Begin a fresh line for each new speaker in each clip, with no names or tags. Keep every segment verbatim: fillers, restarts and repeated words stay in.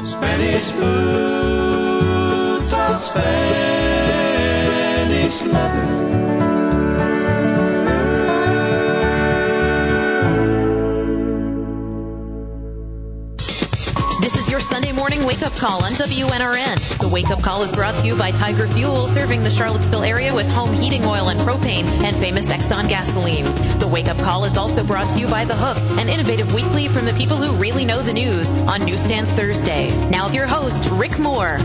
Spanish boots or Spanish leather.
This is your Sunday morning wake-up call on W N R N. The wake-up call is brought to you by Tiger Fuel, serving the Charlottesville area with home heating oil and propane and famous Exxon gasolines. The wake-up call is also brought to you by The Hook, an innovative weekly from the people who really know the news, on Newsstands Thursday. Now with your host, Rick Moore.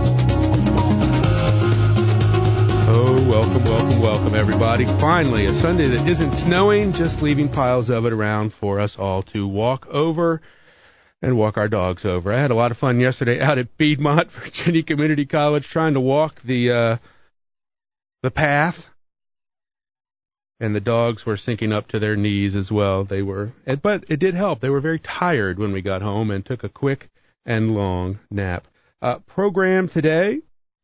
Oh, welcome, welcome, welcome, everybody. Finally, a Sunday that isn't snowing, just leaving piles of it around for us all to walk over and walk our dogs over. I had a lot of fun yesterday out at Piedmont Virginia Community College trying to walk the uh, the path, and the dogs were sinking up to their knees as well. They were, but it did help. They were very tired when we got home and took a quick and long nap. Uh, program today,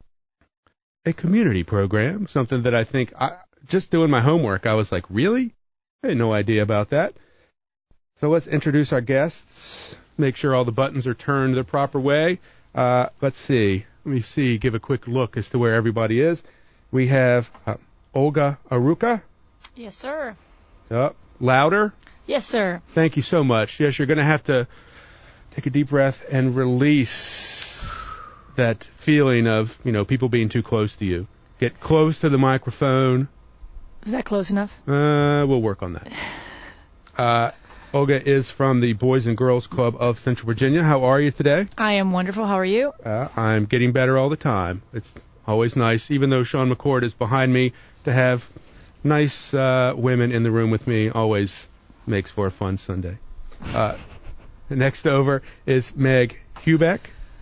a community program, something that I think, I, just doing my homework, I was like, really? I had no idea about that. So let's introduce our guests. Make sure all the buttons are turned the proper way. Uh, let's see. Let me see. Give a quick look as to where everybody is. We have uh, Olga Aruca.
Yes, sir.
Uh, louder.
Yes, sir.
Thank you so much. Yes, you're going to have to take a deep breath and release that feeling of, you know, people being too close to you. Get close to the microphone.
Is that close enough?
Uh, we'll work on that. Uh, Olga is from the Boys and Girls Club of Central Virginia. How are you today?
I am wonderful. How are you?
Uh, I'm getting better all the time. It's always nice, even though Sean McCord is behind me, to have nice uh, women in the room with me always makes for a fun Sunday. Uh, next over is Meg Hubeck.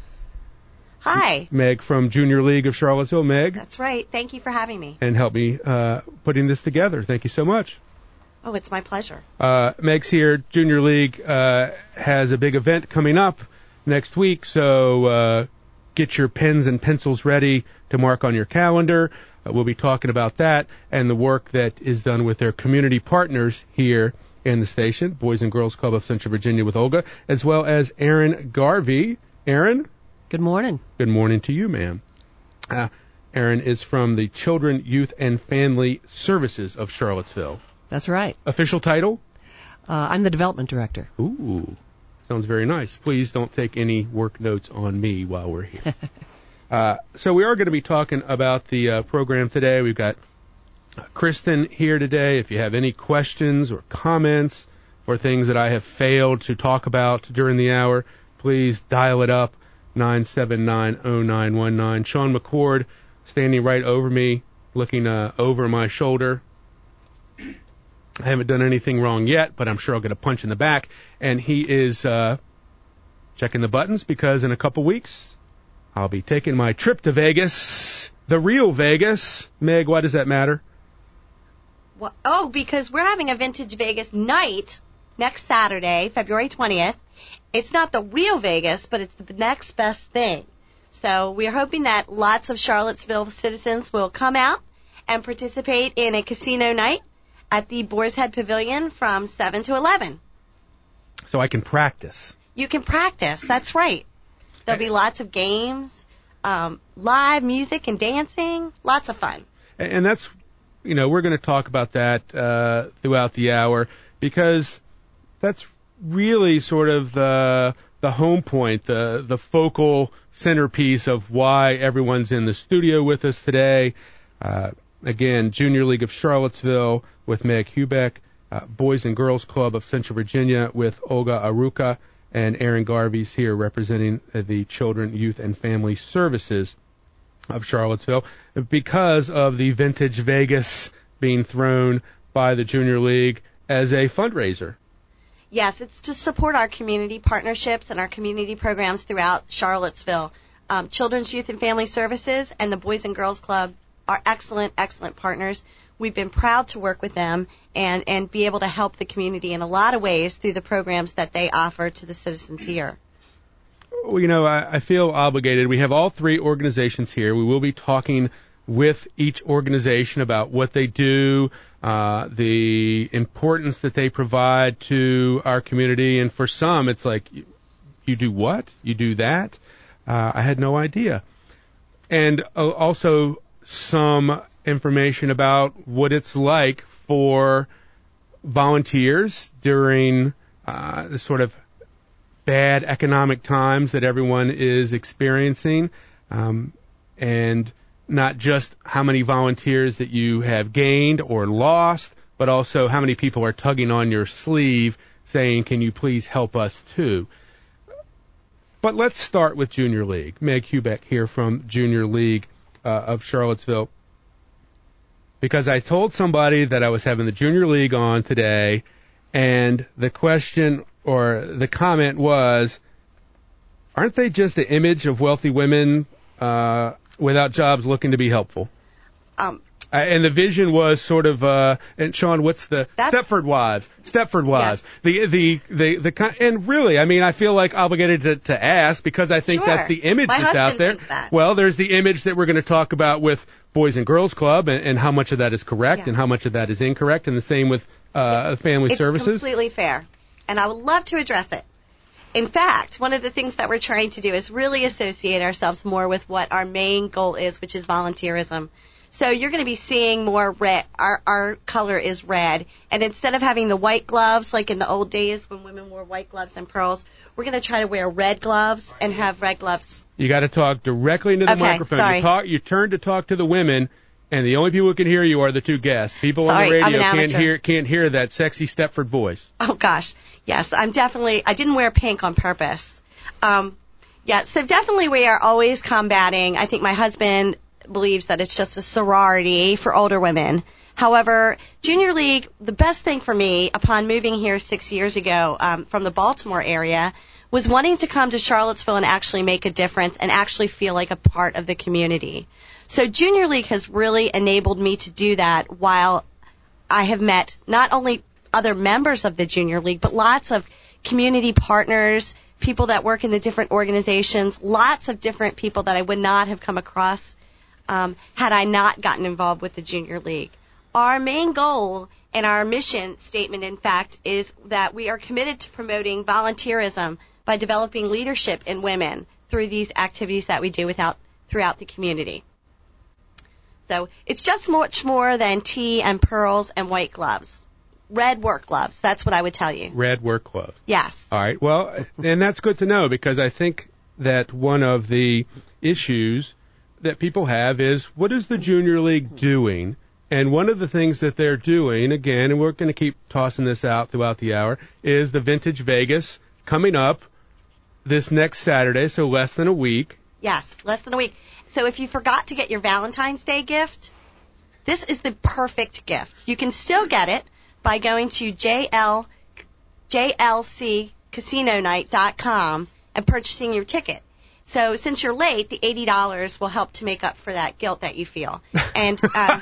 Hi.
Meg from Junior League of Charlottesville. Meg.
That's right. Thank you for having me.
And help me uh, putting this together. Thank you so much.
Oh, it's my pleasure.
Uh, Meg's here. Junior League uh, has a big event coming up next week, so uh, get your pens and pencils ready to mark on your calendar. Uh, we'll be talking about that and the work that is done with their community partners here in the station, Boys and Girls Club of Central Virginia with Olga, as well as Erin Garvey. Erin?
Good morning.
Good morning to you, ma'am. Uh, Erin is from the Children, Youth, and Family Services of Charlottesville.
That's right.
Official title?
Uh, I'm the development director.
Ooh, sounds very nice. Please don't take any work notes on me while we're here. uh, so we are going to be talking about the uh, program today. We've got Kristen here today. If you have any questions or comments or things that I have failed to talk about during the hour, please dial it up, nine seven nine, oh nine one nine. Sean McCord standing right over me, looking uh, over my shoulder. I haven't done anything wrong yet, but I'm sure I'll get a punch in the back. And he is uh, checking the buttons because in a couple weeks, I'll be taking my trip to Vegas, the real Vegas. Meg, why does that matter?
Well, oh, because we're having a Vintage Vegas night next Saturday, February twentieth. It's not the real Vegas, but it's the next best thing. So we're hoping that lots of Charlottesville citizens will come out and participate in a casino night at the Boar's Head Pavilion from seven to eleven.
So I can practice.
You can practice. That's right. There'll be lots of games, um, live music and dancing, lots of fun.
And that's, you know, we're going to talk about that uh, throughout the hour because that's really sort of the the home point, the the focal centerpiece of why everyone's in the studio with us today. Uh, again, Junior League of Charlottesville with Meg Hubeck, uh, Boys and Girls Club of Central Virginia with Olga Aruca, and Erin Garvey's here representing uh, the Children, Youth, and Family Services of Charlottesville because of the Vintage Vegas being thrown by the Junior League as a fundraiser.
Yes, it's to support our community partnerships and our community programs throughout Charlottesville. Um, Children's, Youth, and Family Services and the Boys and Girls Club are excellent, excellent partners. We've been proud to work with them and, and be able to help the community in a lot of ways through the programs that they offer to the citizens here.
Well, you know, I, I feel obligated. We have all three organizations here. We will be talking with each organization about what they do, uh, the importance that they provide to our community. And for some, it's like, You do what? You do that? Uh, I had no idea. And uh, also some information about what it's like for volunteers during uh, the sort of bad economic times that everyone is experiencing, um, and not just how many volunteers that you have gained or lost, but also how many people are tugging on your sleeve saying, can you please help us too? But let's start with Junior League. Meg Hubeck here from Junior League uh, of Charlottesville. Because I told somebody that I was having the Junior League on today, and the question or the comment was, aren't they just the image of wealthy women uh, without jobs looking to be helpful?
Um,
Uh, and the vision was sort of, uh, and Sean, what's the
That's-
Stepford Wives? Stepford Wives.
Yes.
The, the, the, the, ki- and really, I mean, I feel like obligated to, to ask because I think
Sure.
that's the image
My
that's out
husband
there.
thinks that.
Well, there's the image that we're going to talk about with Boys and Girls Club and, and how much of that is correct
Yeah.
and how much of that is incorrect, and the same with uh, family
it's
services.
completely fair, and I would love to address it. In fact, one of the things that we're trying to do is really associate ourselves more with what our main goal is, which is volunteerism. So you're going to be seeing more red. Our, our color is red. And instead of having the white gloves like in the old days when women wore white gloves and pearls, we're going to try to wear red gloves and have red gloves.
You got to talk directly into the
Okay,
microphone.
sorry.
You talk, you turn to talk to the women, and the only people who can hear you are the two guests. People on the
Sorry, I'm
radio
an
can't
amateur.
hear can't hear that sexy Stepford voice.
Oh, gosh. Yes, I'm definitely, I didn't wear pink on purpose. Um, yeah, so definitely we are always combating. I think my husband believes that it's just a sorority for older women. However, Junior League, the best thing for me upon moving here six years ago um, from the Baltimore area was wanting to come to Charlottesville and actually make a difference and actually feel like a part of the community. So Junior League has really enabled me to do that while I have met not only other members of the Junior League, but lots of community partners, people that work in the different organizations, lots of different people that I would not have come across um, had I not gotten involved with the Junior League. Our main goal and our mission statement, in fact, is that we are committed to promoting volunteerism by developing leadership in women through these activities that we do without, throughout the community. So it's just much more than tea and pearls and white gloves. Red work gloves, that's what I would tell you.
Red work gloves.
Yes.
All right. Well, and that's good to know because I think that one of the issues that people have is what is the Junior League doing? And one of the things that they're doing, again, and we're going to keep tossing this out throughout the hour, is the Vintage Vegas coming up this next Saturday, so less than a week.
Yes, less than a week. So if you forgot to get your Valentine's Day gift, this is the perfect gift. You can still get it by going to J L, J L C casino night dot com and purchasing your ticket. So since you're late, the eighty dollars will help to make up for that guilt that you feel. And um,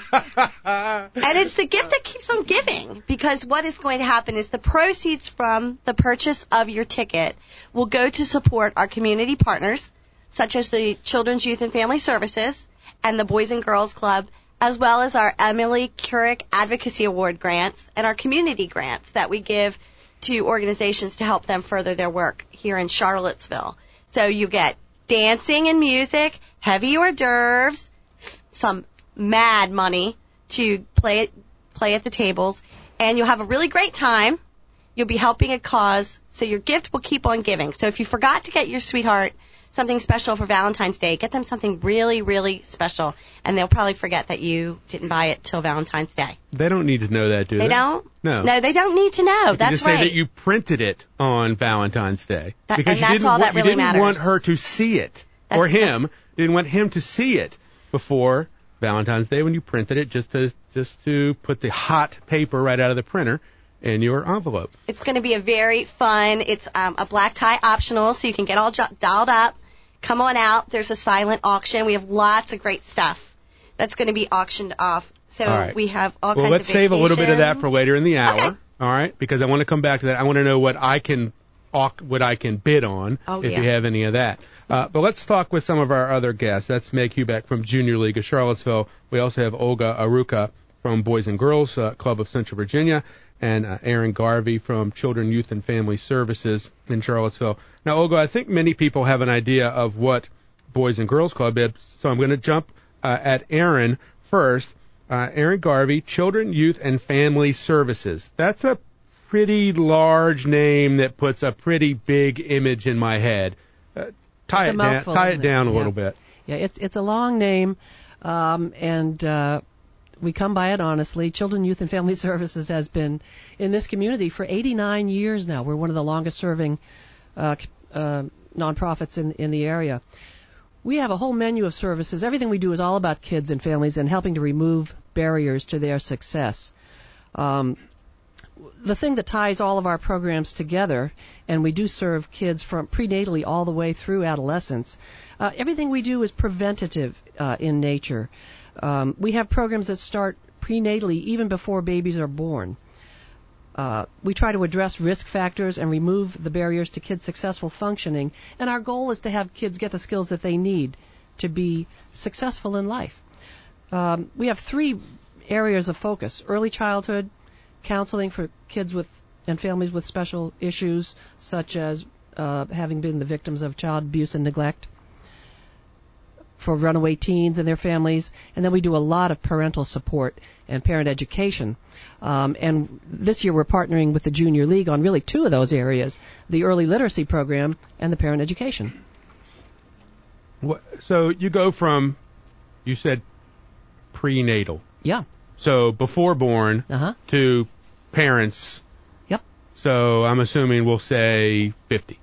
and it's the gift that keeps on giving, because what is going to happen is the proceeds from the purchase of your ticket will go to support our community partners, such as the Children's Youth and Family Services and the Boys and Girls Club, as well as our Emily Couric Advocacy Award grants and our community grants that we give to organizations to help them further their work here in Charlottesville. So you get dancing and music, heavy hors d'oeuvres, some mad money to play play at the tables, and you'll have a really great time. You'll be helping a cause, so your gift will keep on giving. So if you forgot to get your sweetheart something special for Valentine's Day, get them something really, really special, and they'll probably forget that you didn't buy it till Valentine's Day.
They don't need to know that, do they?
They don't?
No.
No, they don't need to know.
You
That's
just
right.
say that you printed it on Valentine's Day.
That-
because
and
you
that's
didn't
all
want,
that really
you didn't
matters.
want her to see it.
That's
or
exactly-
him. Didn't want him to see it before Valentine's Day when you printed it, just to just to put the hot paper right out of the printer in your envelope.
It's going to be a very fun, it's um, a black tie optional, so you can get all jo- dialed up. Come on out. There's a silent auction. We have lots of great stuff that's going to be auctioned off. So
All right.
we have all
Well,
kinds
let's
of
save a little bit of that
vacation.
for later in the hour.
Okay.
All right, because I want to come back to that. I want to know what I can au- what I can bid on
Oh,
if
yeah.
you have any of that. Uh, but let's talk with some of our other guests. That's Meg Hubeck from Junior League of Charlottesville. We also have Olga Aruka from Boys and Girls uh, Club of Central Virginia, and uh, Aaron Garvey from Children, Youth, and Family Services in Charlottesville. Now, Olga, I think many people have an idea of what Boys and Girls Club is, so I'm going to jump uh, at Aaron first. Uh, Aaron Garvey, Children, Youth, and Family Services. That's a pretty large name that puts a pretty big image in my head. Uh, tie
It's
it
a
down,
mouthful,
tie it
isn't it?
down a
Yeah.
little bit.
Yeah, it's it's a long name, um, and uh, we come by it honestly. Children, Youth, and Family Services has been in this community for eighty-nine years now. We're one of the longest-serving uh, c- uh, nonprofits in in the area. We have a whole menu of services. Everything we do is all about kids and families and helping to remove barriers to their success. Um, the thing that ties all of our programs together, and we do serve kids from prenatally all the way through adolescence, uh, everything we do is preventative uh, in nature. Um, we have programs that start prenatally even before babies are born. Uh, we try to address risk factors and remove the barriers to kids' successful functioning, and our goal is to have kids get the skills that they need to be successful in life. Um, we have three areas of focus: early childhood, counseling for kids with and families with special issues, such as uh, having been the victims of child abuse and neglect, for runaway teens and their families, and then we do a lot of parental support and parent education. Um, and this year we're partnering with the Junior League on really two of those areas, the early literacy program and the parent education.
What, so you go from, you said prenatal,
Yeah.
so before born,
Uh-huh.
to parents.
Yep.
So I'm assuming we'll say fifty.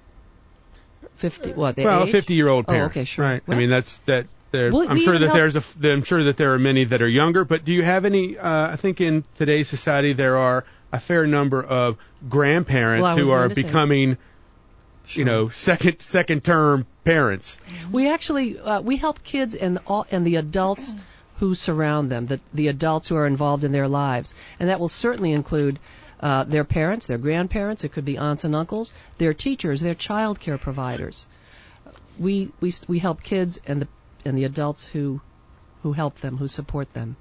fifty, what, the
Well,
age?
a fifty-year-old
Oh,
parent.
okay, sure.
Right.
Well-
I mean, that's that. There,
Well,
I'm
we
sure
even
that
help-
there's a. f- I'm sure that there are many that are younger. But do you have any? Uh, I think in today's society there are a fair number of grandparents
Well, I was
who are
going to say.
becoming,
Sure.
you know, second second term parents.
We actually uh, we help kids and all and the adults who surround them, the the adults who are involved in their lives, and that will certainly include uh, their parents, their grandparents. It could be aunts and uncles, their teachers, their child care providers. We we we help kids and the and the adults who who help them, who support them.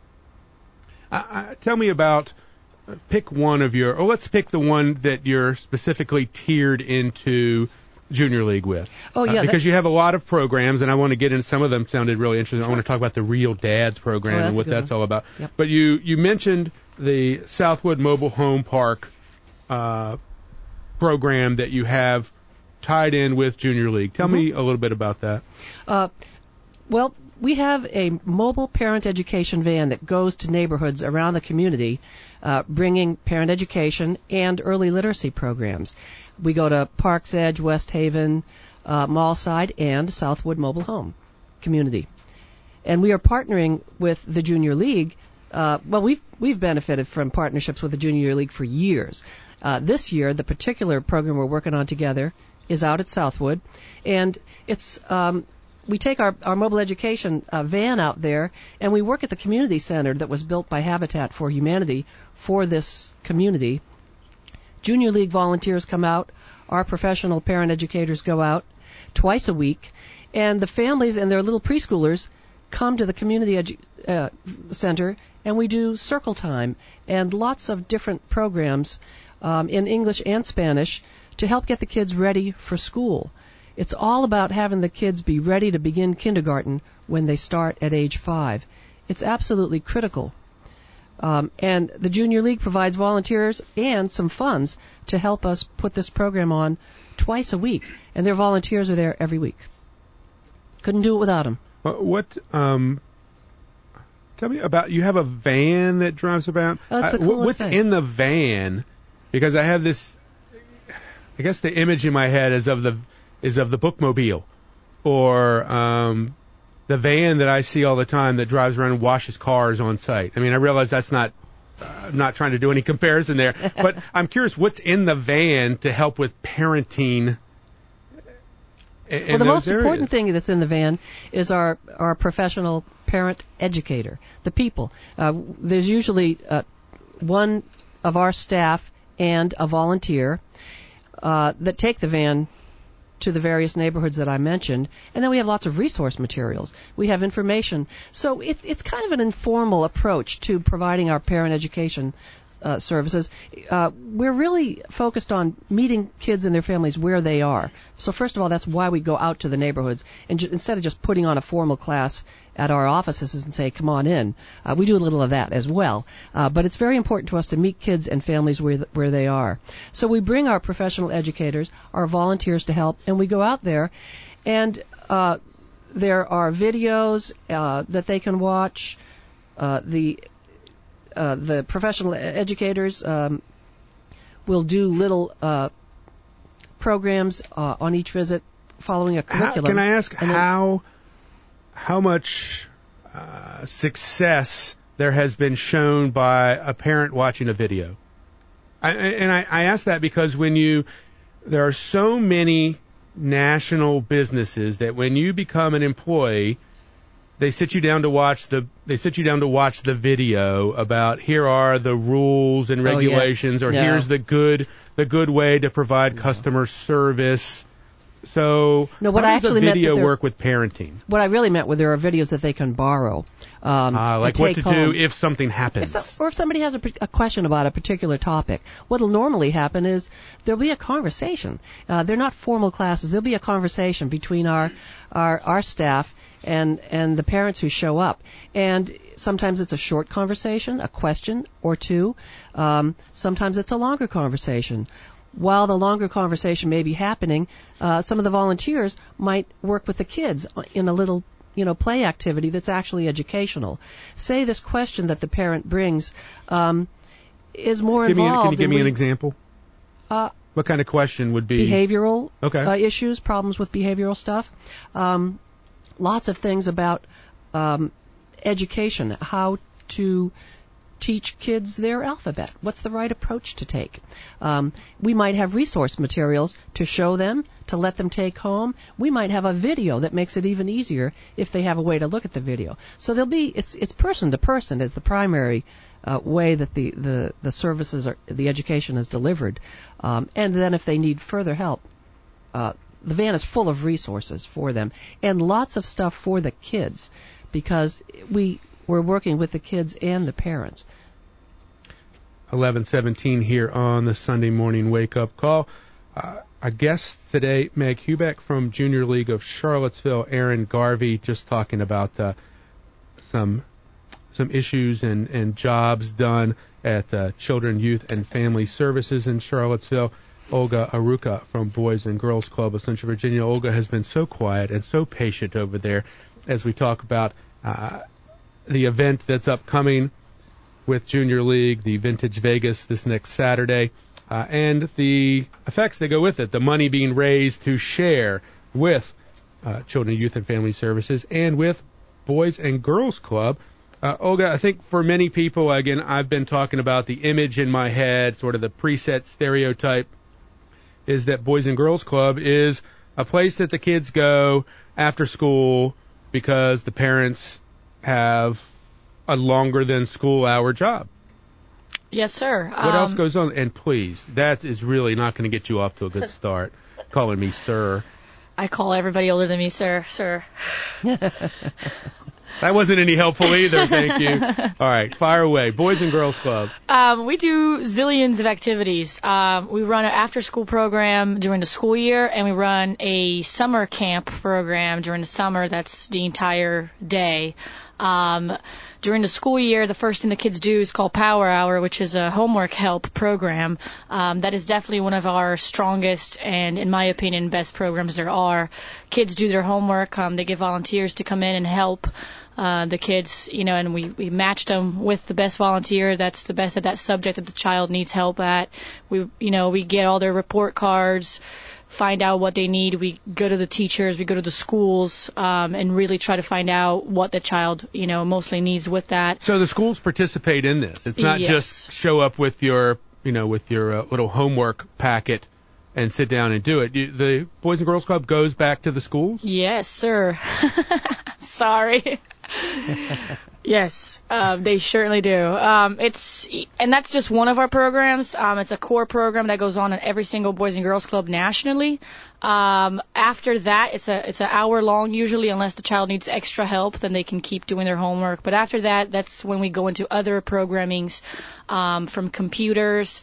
Uh, uh, tell me about. uh, Pick one of your. Or let's pick the one that you're specifically tiered into Junior League with.
Oh, yeah,
Uh, because
that-
you have a lot of programs, and I want to get into some of them. Sounded really interesting. I want to talk about the Real Dads program
Oh,
and
that's a
what
good
that's
one.
all about.
Yep.
But you you mentioned the Southwood Mobile Home Park uh, program that you have tied in with Junior League. Tell me
Mm-hmm.
a little bit about that.
Uh, well, we have a mobile parent education van that goes to neighborhoods around the community, uh, bringing parent education and early literacy programs. We go to Parks Edge, West Haven, uh, Mallside, and Southwood Mobile Home community. And we are partnering with the Junior League. Uh, well, we've we've benefited from partnerships with the Junior League for years. Uh, this year, the particular program we're working on together is out at Southwood, and it's um, we take our, our mobile education uh, van out there, and we work at the community center that was built by Habitat for Humanity for this community. Junior League volunteers come out, our professional parent educators go out twice a week, and the families and their little preschoolers come to the community edu- uh, center, and we do circle time and lots of different programs um, in English and Spanish to help get the kids ready for school. It's all about having the kids be ready to begin kindergarten when they start at age five. It's absolutely critical. Um, and the Junior League provides volunteers and some funds to help us put this program on twice a week, and their volunteers are there every week. Couldn't do it without them.
Uh, What? Um, tell me about. You have a van that drives about.
Oh, that's the
Uh, wh-
coolest
what's
thing.
in the van? Because I have this. I guess the image in my head is of the is of the bookmobile, or um, the van that I see all the time that drives around and washes cars on site. I mean, I realize that's not. Uh, I'm not trying to do any comparison there, but I'm curious what's in the van to help with parenting. In,
Well, the
those
most
areas.
important thing that's in the van is our, our professional parent educator, the people. Uh, there's usually uh, one of our staff and a volunteer uh, that take the van to the various neighborhoods that I mentioned, and then we have lots of resource materials. We have information. So it, it's kind of an informal approach to providing our parent education uh, services, uh, we're really focused on meeting kids and their families where they are. So first of all, that's why we go out to the neighborhoods, and ju- instead of just putting on a formal class at our offices and say, come on in, uh, we do a little of that as well. Uh, but it's very important to us to meet kids and families where th- where they are. So we bring our professional educators, our volunteers to help, and we go out there, and uh, there are videos uh, that they can watch. Uh, the uh, the professional educators um, will do little uh, programs uh, on each visit following a curriculum.
How, can I ask
and then,
how how much uh, success there has been shown by a parent watching a video? I, and I, I ask that because when you there are so many national businesses that when you become an employee, they sit you down to watch the they sit you down to watch the video about here are the rules and regulations,
oh, yeah.
or
No.
here's the good the good way to provide customer service. So
No, what
how
I
does
actually
the
meant
video
that there-
work with parenting?
What I really meant were there are videos that they can borrow. Um,
Uh,
and
like what to
take home.
do if something happens.
If so, or if somebody has a, a question about a particular topic, what will normally happen is there'll be a conversation. Uh, they're not formal classes. There'll be a conversation between our our, our staff and and the parents who show up. And sometimes it's a short conversation, a question or two. Um, sometimes it's a longer conversation. While the longer conversation may be happening, uh, some of the volunteers might work with the kids in a little you know, play activity that's actually educational. Say this question that the parent brings um, is more
give me,
involved.
can you give
in
me
we,
an example?
Uh,
What kind of question would be?
behavioral
Okay.
uh, issues, problems with behavioral stuff. Um, lots of things about um, education, how to teach kids their alphabet. What's the right approach to take? Um, we might have resource materials to show them, to let them take home. We might have a video that makes it even easier if they have a way to look at the video. So there'll be it's it's person to person is the primary uh, way that the, the, the services are the education is delivered. Um, and then if they need further help, uh, the van is full of resources for them and lots of stuff for the kids because we we're working with the kids and the parents.
eleven seventeen here on the Sunday morning wake-up call. Uh, our guest today, Meg Hubeck from Junior League of Charlottesville, Aaron Garvey, just talking about uh, some some issues and, and jobs done at uh, Children, Youth, and Family Services in Charlottesville. Olga Aruka from Boys and Girls Club of Central Virginia. Olga has been so quiet and so patient over there as we talk about uh, the event that's upcoming with Junior League, the Vintage Vegas this next Saturday, uh, and the effects that go with it, the money being raised to share with uh, Children, Youth, and Family Services and with Boys and Girls Club. Uh, Olga, I think for many people, again, I've been talking about the image in my head, sort of the preset stereotype, is that Boys and Girls Club is a place that the kids go after school because the parents have a longer than school hour job.
Yes, sir.
What else goes on? And please, that is really not going to get you off to a good start, calling me sir.
I call everybody older than me, sir. Sir.
That wasn't any helpful either, thank you. All right, fire away. Boys and Girls Club.
Um, we do zillions of activities. Um, we run an after-school program during the school year, and we run a summer camp program during the summer. That's the entire day. Um, during the school year, the first thing the kids do is called Power Hour, which is a homework help program. Um, that is definitely one of our strongest and, in my opinion, best programs there are. Kids do their homework. Um, they get volunteers to come in and help uh, the kids, you know, and we, we match them with the best volunteer that's the best at that subject that the child needs help at. We, you know, we get all their report cards, find out what they need. We go to the teachers, we go to the schools, um, and really try to find out what the child, you know, mostly needs with that.
So the schools participate in this. It's not
Yes.
just show up with your, you know, with your uh, little homework packet and sit down and do it. You, the Boys and Girls Club goes back to the schools?
Yes, sir. Sorry. Yes, um, they certainly do. Um, it's and that's just one of our programs. Um, it's a core program that goes on in every single Boys and Girls Club nationally. Um, after that, it's a it's an hour long usually, unless the child needs extra help, then they can keep doing their homework. But after that, that's when we go into other programmings, um, from computers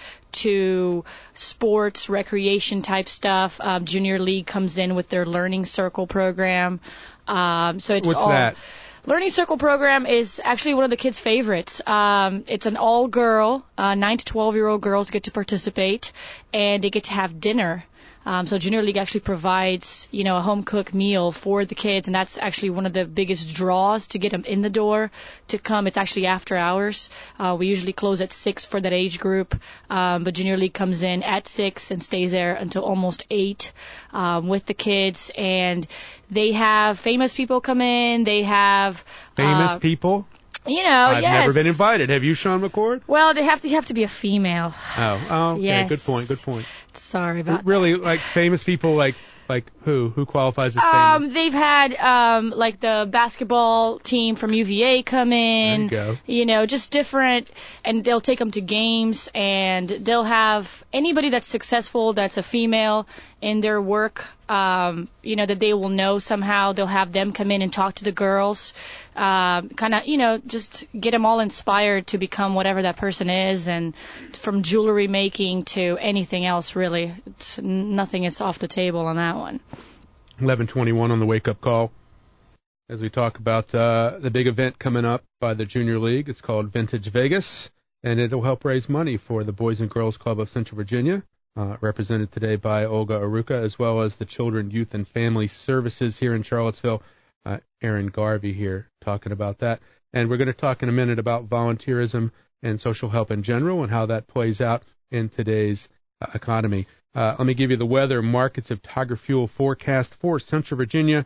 to sports, recreation type stuff. Um, Junior League comes in with their Learning Circle program. Um, so it's
What's
all.
that?
Learning Circle program is actually one of the kids' favorites. Um, it's an all-girl, uh, nine to twelve-year-old girls get to participate, and they get to have dinner. Um, so Junior League actually provides, you know, a home-cooked meal for the kids, and that's actually one of the biggest draws to get them in the door to come. It's actually after hours. Uh, we usually close at six for that age group, um, but Junior League comes in at six and stays there until almost eight um, with the kids, and they have famous people come in. They have
Famous
uh,
people?
You know,
I've
yes.
never been invited. Have you, Sean McCord?
Well, they have to you have to be a female.
Oh, oh okay.
Yes.
Good point. Good point.
Sorry about
Really,
that.
like famous people, like like who? Who qualifies as famous?
Um, they've had um like the basketball team from U V A come in.
There you go.
You know, just different, and they'll take them to games, and they'll have anybody that's successful that's a female in their work. Um, you know, that they will know somehow. They'll have them come in and talk to the girls. Um, kind of, you know, just get them all inspired to become whatever that person is, and from jewelry making to anything else, really. It's, nothing is off the table on that one.
eleven twenty-one on the wake-up call as we talk about uh, the big event coming up by the Junior League. It's called Vintage Vegas, and it'll help raise money for the Boys and Girls Club of Central Virginia, uh, represented today by Olga Aruka, as well as the Children, Youth, and Family Services here in Charlottesville. Uh, Erin Garvey here talking about that. And we're going to talk in a minute about volunteerism and social help in general and how that plays out in today's uh, economy. Uh, let me give you the weather markets of Tiger Fuel forecast for Central Virginia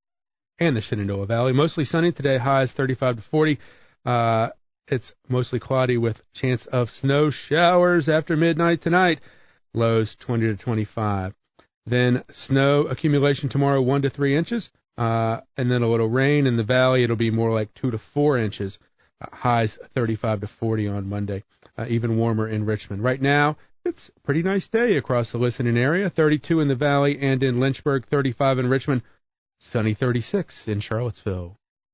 and the Shenandoah Valley. Mostly sunny today, highs thirty-five to forty. Uh, it's mostly cloudy with chance of snow showers after midnight tonight, lows twenty to twenty-five. Then snow accumulation tomorrow, one to three inches. Uh, and then a little rain in the valley. It'll be more like two to four inches. Uh, highs thirty-five to forty on Monday. Uh, even warmer in Richmond. Right now, it's a pretty nice day across the listening area. thirty-two in the valley and in Lynchburg, thirty-five in Richmond, sunny thirty-six in Charlottesville.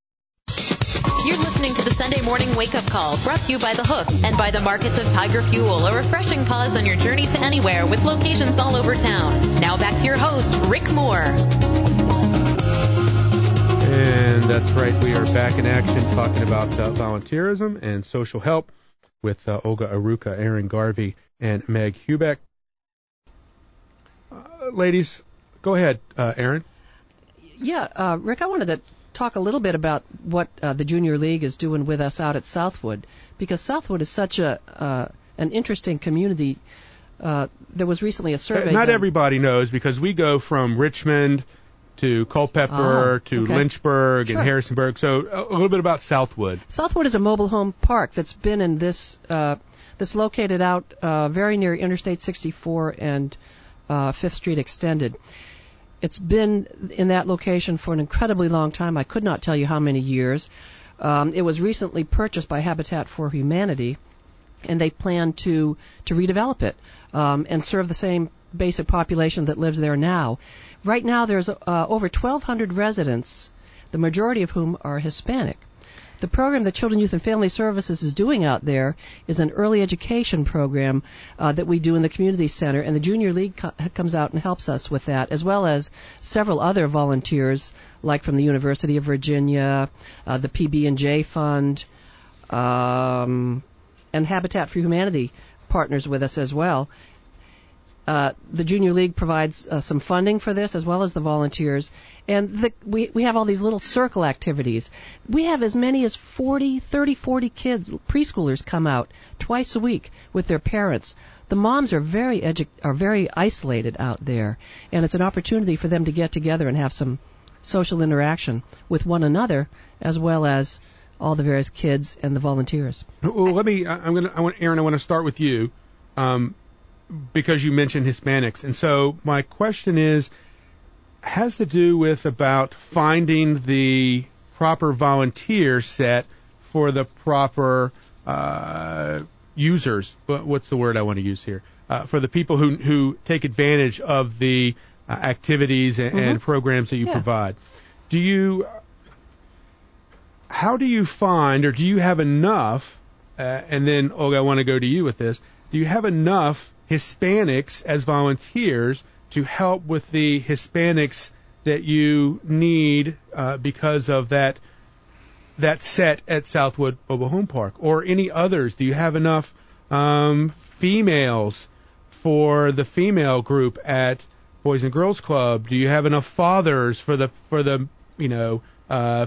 You're listening to the Sunday Morning Wake Up Call, brought to you by The Hook and by the markets of Tiger Fuel, a refreshing pause on your journey to anywhere with locations all over town. Now back to your host, Rick Moore.
And that's right, we are back in action talking about uh, volunteerism and social help with uh, Olga Aruka, Erin Garvey, and Meg Hubeck. Uh, ladies, go ahead, uh, Erin.
Yeah, uh, Rick, I wanted to talk a little bit about what uh, the Junior League is doing with us out at Southwood, because Southwood is such a uh, an interesting community. Uh, there was recently a survey.
Not
done.
everybody knows, because we go from Richmond to Culpeper,
Oh,
to
okay.
Lynchburg
Sure.
and Harrisonburg. So a, a little bit about Southwood.
Southwood is a mobile home park that's been in this, uh, that's located out uh, very near Interstate sixty-four and uh, Fifth Street Extended. It's been in that location for an incredibly long time. I could not tell you how many years. Um, it was recently purchased by Habitat for Humanity, and they plan to, to redevelop it um, and serve the same basic population that lives there now. Right now there's uh, over twelve hundred residents, the majority of whom are Hispanic. The program that Children, Youth, and Family Services is doing out there is an early education program uh, that we do in the community center, and the Junior League co- comes out and helps us with that, as well as several other volunteers, like from the University of Virginia, uh, the P B and J Fund, um, and Habitat for Humanity partners with us as well. Uh, the Junior League provides uh, some funding for this, as well as the volunteers. And the, we, we have all these little circle activities. We have as many as forty, thirty, forty kids, preschoolers, come out twice a week with their parents. The moms are very edu- are very isolated out there, and it's an opportunity for them to get together and have some social interaction with one another, as well as all the various kids and the volunteers.
Well, let me. I'm gonna. I want Erin. I want to start with you. Um, because you mentioned Hispanics. And so my question is, has to do with about finding the proper volunteer set for the proper uh, users. But what's the word I want to use here? Uh, for the people who who take advantage of the uh, activities and,
Mm-hmm.
and programs that you
Yeah.
provide. Do you? How do you find, or do you have enough? Uh, and then, Olga, I want to go to you with this. Do you have enough Hispanics as volunteers to help with the Hispanics that you need uh, because of that that set at Southwood Mobile Home Park, or any others? Do you have enough um, females for the female group at Boys and Girls Club? Do you have enough fathers for the for the you know uh,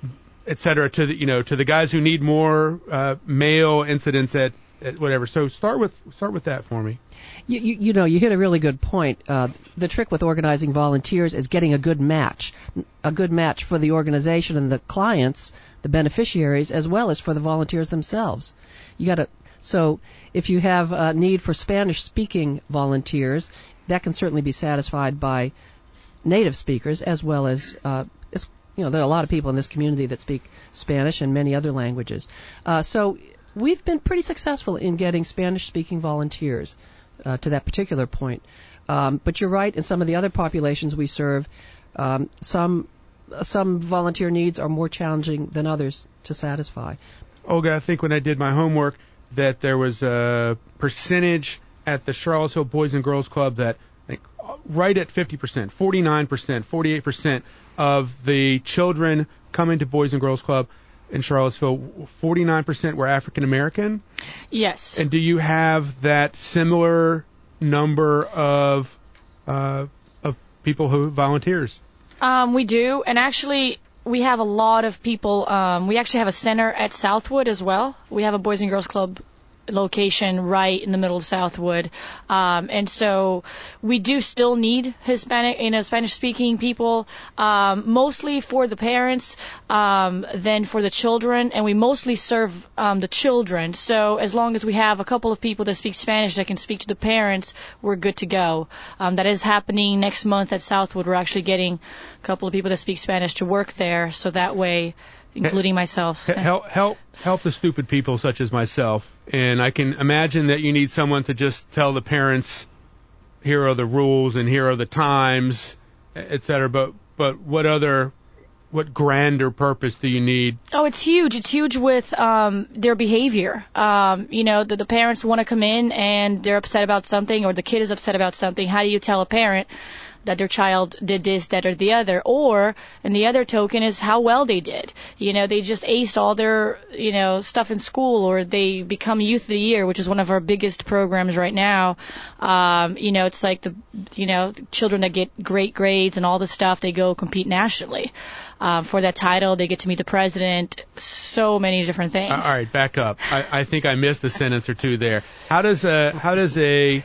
et cetera to the you know to the guys who need more uh, male incidents at, at whatever? So start with start with that for me.
You, you, you know, you hit a really good point. Uh, the trick with organizing volunteers is getting a good match, a good match for the organization and the clients, the beneficiaries, as well as for the volunteers themselves. You got to. So if you have a need for Spanish-speaking volunteers, that can certainly be satisfied by native speakers as well as, uh, as you know, there are a lot of people in this community that speak Spanish and many other languages. Uh, so we've been pretty successful in getting Spanish-speaking volunteers uh, to that particular point. Um, but you're right, in some of the other populations we serve, um, some some volunteer needs are more challenging than others to satisfy.
Olga, I think when I did my homework that there was a percentage at the Charlottesville Boys and Girls Club that I think right at fifty percent, forty-nine percent, forty-eight percent of the children coming to Boys and Girls Club in Charlottesville, forty-nine percent were African American.
Yes.
And do you have that similar number of uh, of people who volunteers?
Um, we do, and actually, we have a lot of people. Um, we actually have a center at Southwood as well. We have a Boys and Girls Club location right in the middle of Southwood, um, and so we do still need Hispanic, you know, Spanish-speaking people, um, mostly for the parents, um, then for the children, and we mostly serve um, the children. So as long as we have a couple of people that speak Spanish that can speak to the parents, we're good to go. Um, that is happening next month at Southwood. We're actually getting a couple of people that speak Spanish to work there, so that way, including myself.
Help, help, help the stupid people such as myself. And I can imagine that you need someone to just tell the parents, here are the rules and here are the times, et cetera. But, but what other, what grander purpose do you need?
Oh, it's huge. It's huge with um, their behavior. Um, you know, the, the parents want to come in and they're upset about something, or the kid is upset about something. How do you tell a parent that their child did this, that, or the other? Or, and the other token is how well they did. You know, they just aced all their, you know, stuff in school, or they become Youth of the Year, which is one of our biggest programs right now. Um, you know, it's like the, you know, children that get great grades and all the stuff, they go compete nationally. Um, for that title, they get to meet the president, so many different things.
All right, back up. I, I think I missed a sentence or two there. How does a, how does a,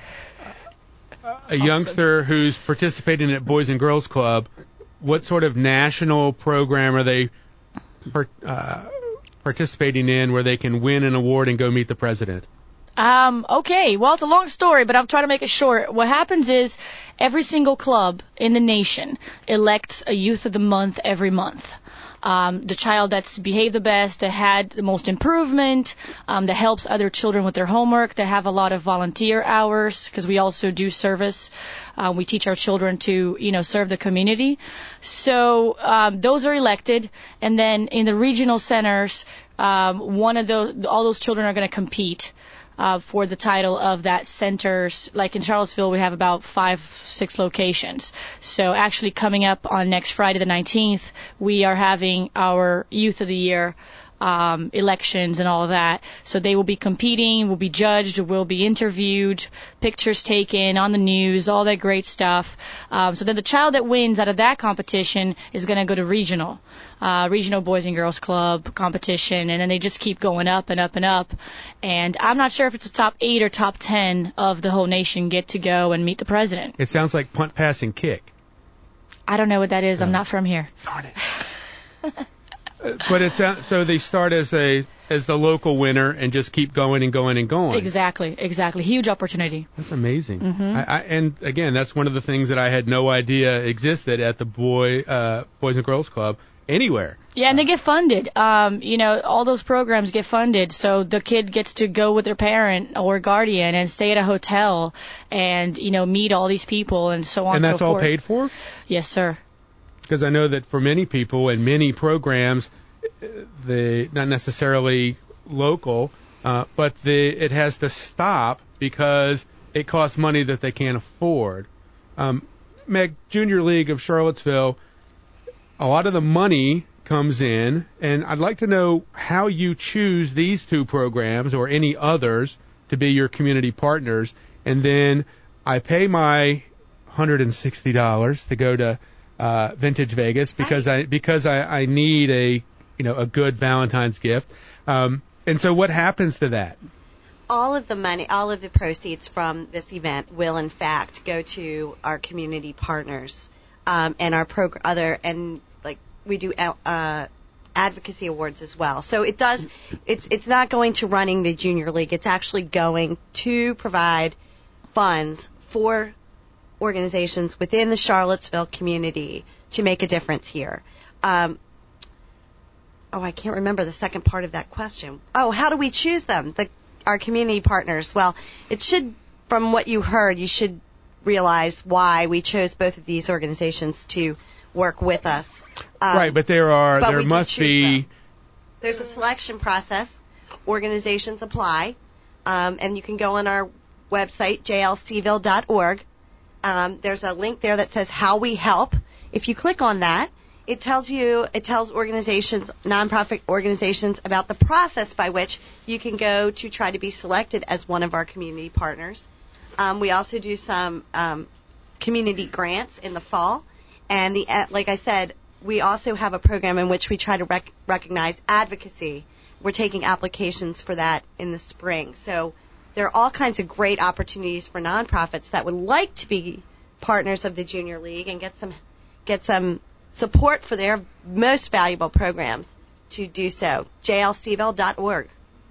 a youngster who's participating at Boys and Girls Club, what sort of national program are they per, uh, participating in where they can win an award and go meet the president?
Um, okay, well, it's a long story, but I'm trying to make it short. What happens is every single club in the nation elects a Youth of the Month every month. Um, the child that's behaved the best, that had the most improvement, um, that helps other children with their homework, that have a lot of volunteer hours, because we also do service. Uh, we teach our children to, you know, serve the community. So um, those are elected, and then in the regional centers, um, one of those, all those children are going to compete. Uh, for the title of that centers. Like in Charlottesville, we have about five, six locations. So actually coming up on next Friday the nineteenth, we are having our Youth of the Year um, elections and all of that. So they will be competing, will be judged, will be interviewed, pictures taken on the news, all that great stuff. Um, so then the child that wins out of that competition is going to go to regional. Uh, regional Boys and Girls Club competition, and then they just keep going up and up and up. And I'm not sure if it's a top eight or top ten of the whole nation get to go and meet the president.
It sounds like punt, pass, and kick.
I don't know what that is.
No.
I'm not from here.
Darn it. But it's uh, so they start as a as the local winner and just keep going and going and going.
Exactly, exactly. Huge opportunity.
That's amazing.
Mm-hmm.
I, I, and again, that's one of the things that I had no idea existed at the boy uh, Boys and Girls Club. anywhere.
Yeah, and they get funded. Um, you know, all those programs get funded, so the kid gets to go with their parent or guardian and stay at a hotel and, you know, meet all these people and so on
And
and so
that's all
forth.
paid for?
Yes, sir.
Because I know that for many people and many programs, they not necessarily local, uh, but the, it has to stop because it costs money that they can't afford. Um, Meg, Junior League of Charlottesville, a lot of the money comes in, and I'd like to know how you choose these two programs or any others to be your community partners, and then I pay my one hundred sixty dollars to go to uh, Vintage Vegas because I because I, I need a you know a good Valentine's gift. Um, and so what happens to that?
All of the money, all of the proceeds from this event will, in fact, go to our community partners um, and our prog- other and like we do uh, advocacy awards as well. So it does. It's it's not going to running the Junior League. It's actually going to provide funds for organizations within the Charlottesville community to make a difference here. Um, oh, I can't remember the second part of that question. Oh, how do we choose them? The our community partners. Well, it should, from what you heard, you should realize why we chose both of these organizations to work with us. Um,
right, but there are
but
there
we do
must
choose
be.
them. There's a selection process. Organizations apply, um, and you can go on our website j l c ville dot org. Um, there's a link there that says How We Help. If you click on that, it tells you, it tells organizations, nonprofit organizations, about the process by which you can go to try to be selected as one of our community partners. Um, we also do some um, community grants in the fall, and the uh, like I said, we also have a program in which we try to rec- recognize advocacy. We're taking applications for that in the spring. So there are all kinds of great opportunities for nonprofits that would like to be partners of the Junior League and get some get some support for their most valuable programs to do so. j l c ville dot org.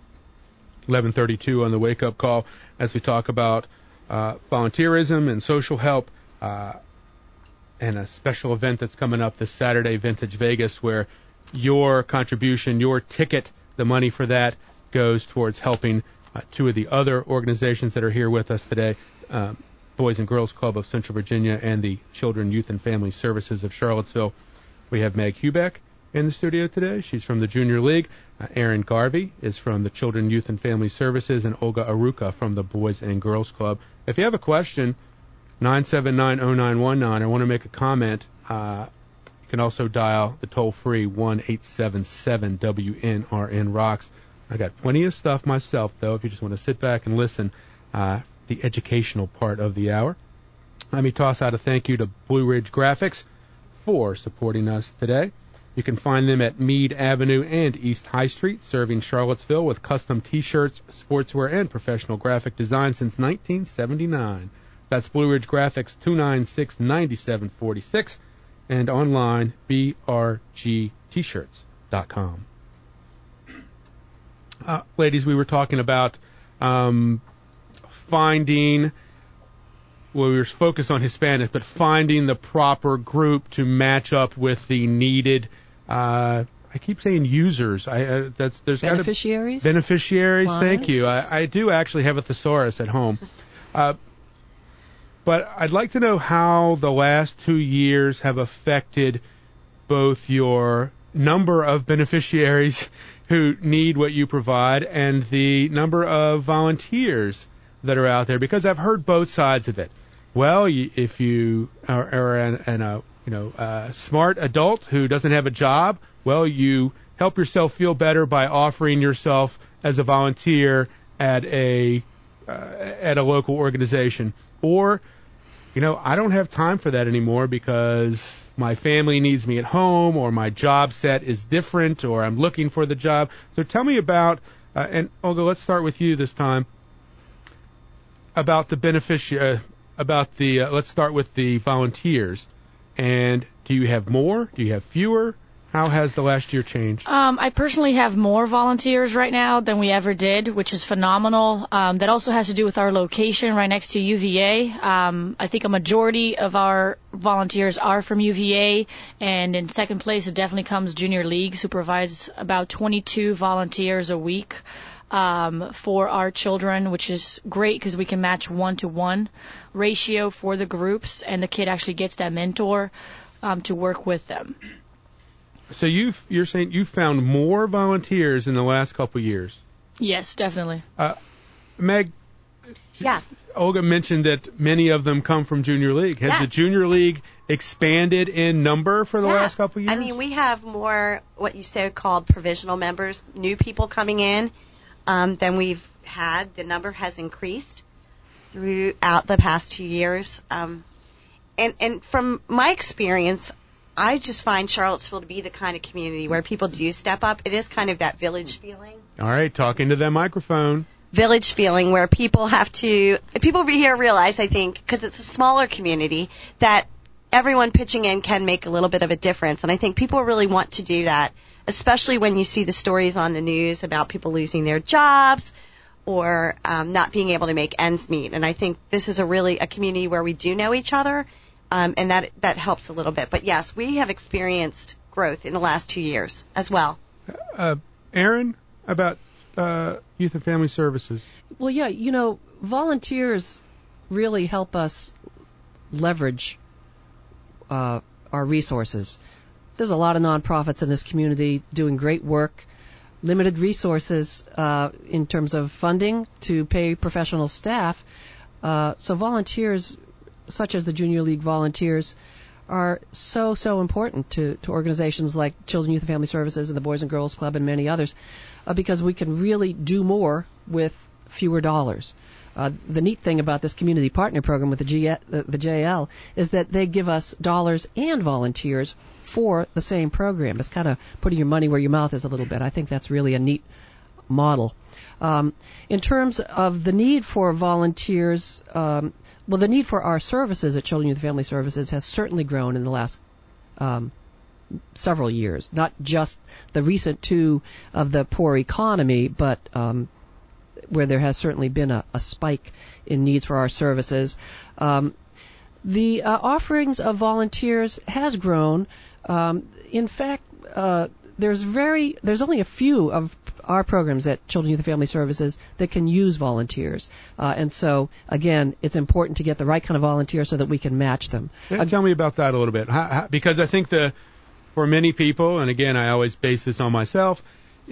eleven thirty-two on the Wake Up Call as we talk about uh, volunteerism and social help uh, and a special event that's coming up this Saturday, Vintage Vegas, where your contribution, your ticket, the money for that goes towards helping uh, two of the other organizations that are here with us today, um, Boys and Girls Club of Central Virginia and the Children, Youth, and Family Services of Charlottesville. We have Meg Hubeck in the studio today. She's from the Junior League. Uh, Aaron Garvey is from the Children, Youth, and Family Services, and Olga Aruka from the Boys and Girls Club. If you have a question, nine seven nine oh nine one nine, or want to make a comment, uh, you can also dial the toll-free one eight seven seven W N R N Rocks. I got plenty of stuff myself, though, if you just want to sit back and listen. Uh, the educational part of the hour. Let me toss out a thank you to Blue Ridge Graphics for supporting us today. You can find them at Meade Avenue and East High Street, serving Charlottesville with custom T-shirts, sportswear, and professional graphic design since nineteen seventy-nine. That's Blue Ridge Graphics, two nine six, nine seven four six, and online, b r g t shirts dot com. Uh, ladies, we were talking about um, finding, well, we were focused on Hispanics, but finding the proper group to match up with the needed, uh, I keep saying users. I uh, that's there's
Beneficiaries?
Gotta, beneficiaries,
Clients?
thank you. I, I do actually have a thesaurus at home. Uh, but I'd like to know how the last two years have affected both your number of beneficiaries who need what you provide and the number of volunteers that are out there, because I've heard both sides of it. Well, you, if you are, are an, an, a you know a smart adult who doesn't have a job, well, you help yourself feel better by offering yourself as a volunteer at a uh, at a local organization. Or, you know, I don't have time for that anymore because my family needs me at home, or my job set is different, or I'm looking for the job. So tell me about, uh, and Olga, let's start with you this time. About the beneficia- uh, about the, uh, let's start with the volunteers. And do you have more? Do you have fewer? How has the last year changed?
Um, I personally have more volunteers right now than we ever did, which is phenomenal. Um, that also has to do with our location right next to U V A. Um, I think a majority of our volunteers are from U V A, and in second place it definitely comes Junior Leagues, who provides about twenty-two volunteers a week um, for our children, which is great because we can match one-to-one ratio for the groups, and the kid actually gets that mentor um, to work with them.
So you you're saying you found more volunteers in the last couple of years?
Yes, definitely.
Uh, Meg,
Yes.
Olga mentioned that many of them come from Junior League. Has
Yes.
the Junior League expanded in number for the
Yes.
last couple of years?
I mean, we have more what you so called provisional members, new people coming in, um, than we've had. The number has increased throughout the past two years. Um, and, and from my experience, I just find Charlottesville to be the kind of community where people do step up. It is kind of that village feeling.
All right, talk into that microphone.
Village feeling where people have to, people here realize, I think, because it's a smaller community, that everyone pitching in can make a little bit of a difference. And I think people really want to do that, especially when you see the stories on the news about people losing their jobs or um, not being able to make ends meet. And I think this is a really a community where we do know each other. Um, and that that helps a little bit. But, yes, we have experienced growth in the last two years as well.
Uh, Aaron, about uh, Youth and Family Services.
Well, yeah, you know, volunteers really help us leverage uh, our resources. There's a lot of nonprofits in this community doing great work, limited resources uh, in terms of funding to pay professional staff. Uh, so volunteers, such as the Junior League volunteers, are so, so important to, to organizations like Children, Youth and Family Services and the Boys and Girls Club and many others, uh, because we can really do more with fewer dollars. Uh, the neat thing about this community partner program with the, G, the, the J L is that they give us dollars and volunteers for the same program. It's kind of putting your money where your mouth is a little bit. I think that's really a neat model. Um, in terms of the need for volunteers, um, well, the need for our services at Children, Youth and Family Services has certainly grown in the last um, several years. Not just the recent two of the poor economy, but um, where there has certainly been a, a spike in needs for our services. Um, the uh, offerings of volunteers has grown. Um, in fact, uh, there's very there's only a few of our programs at Children, Youth and Family Services that can use volunteers. Uh, and so, again, it's important to get the right kind of volunteer so that we can match them.
Yeah, tell me about that a little bit. How, how, because I think the for many people, and again, I always base this on myself,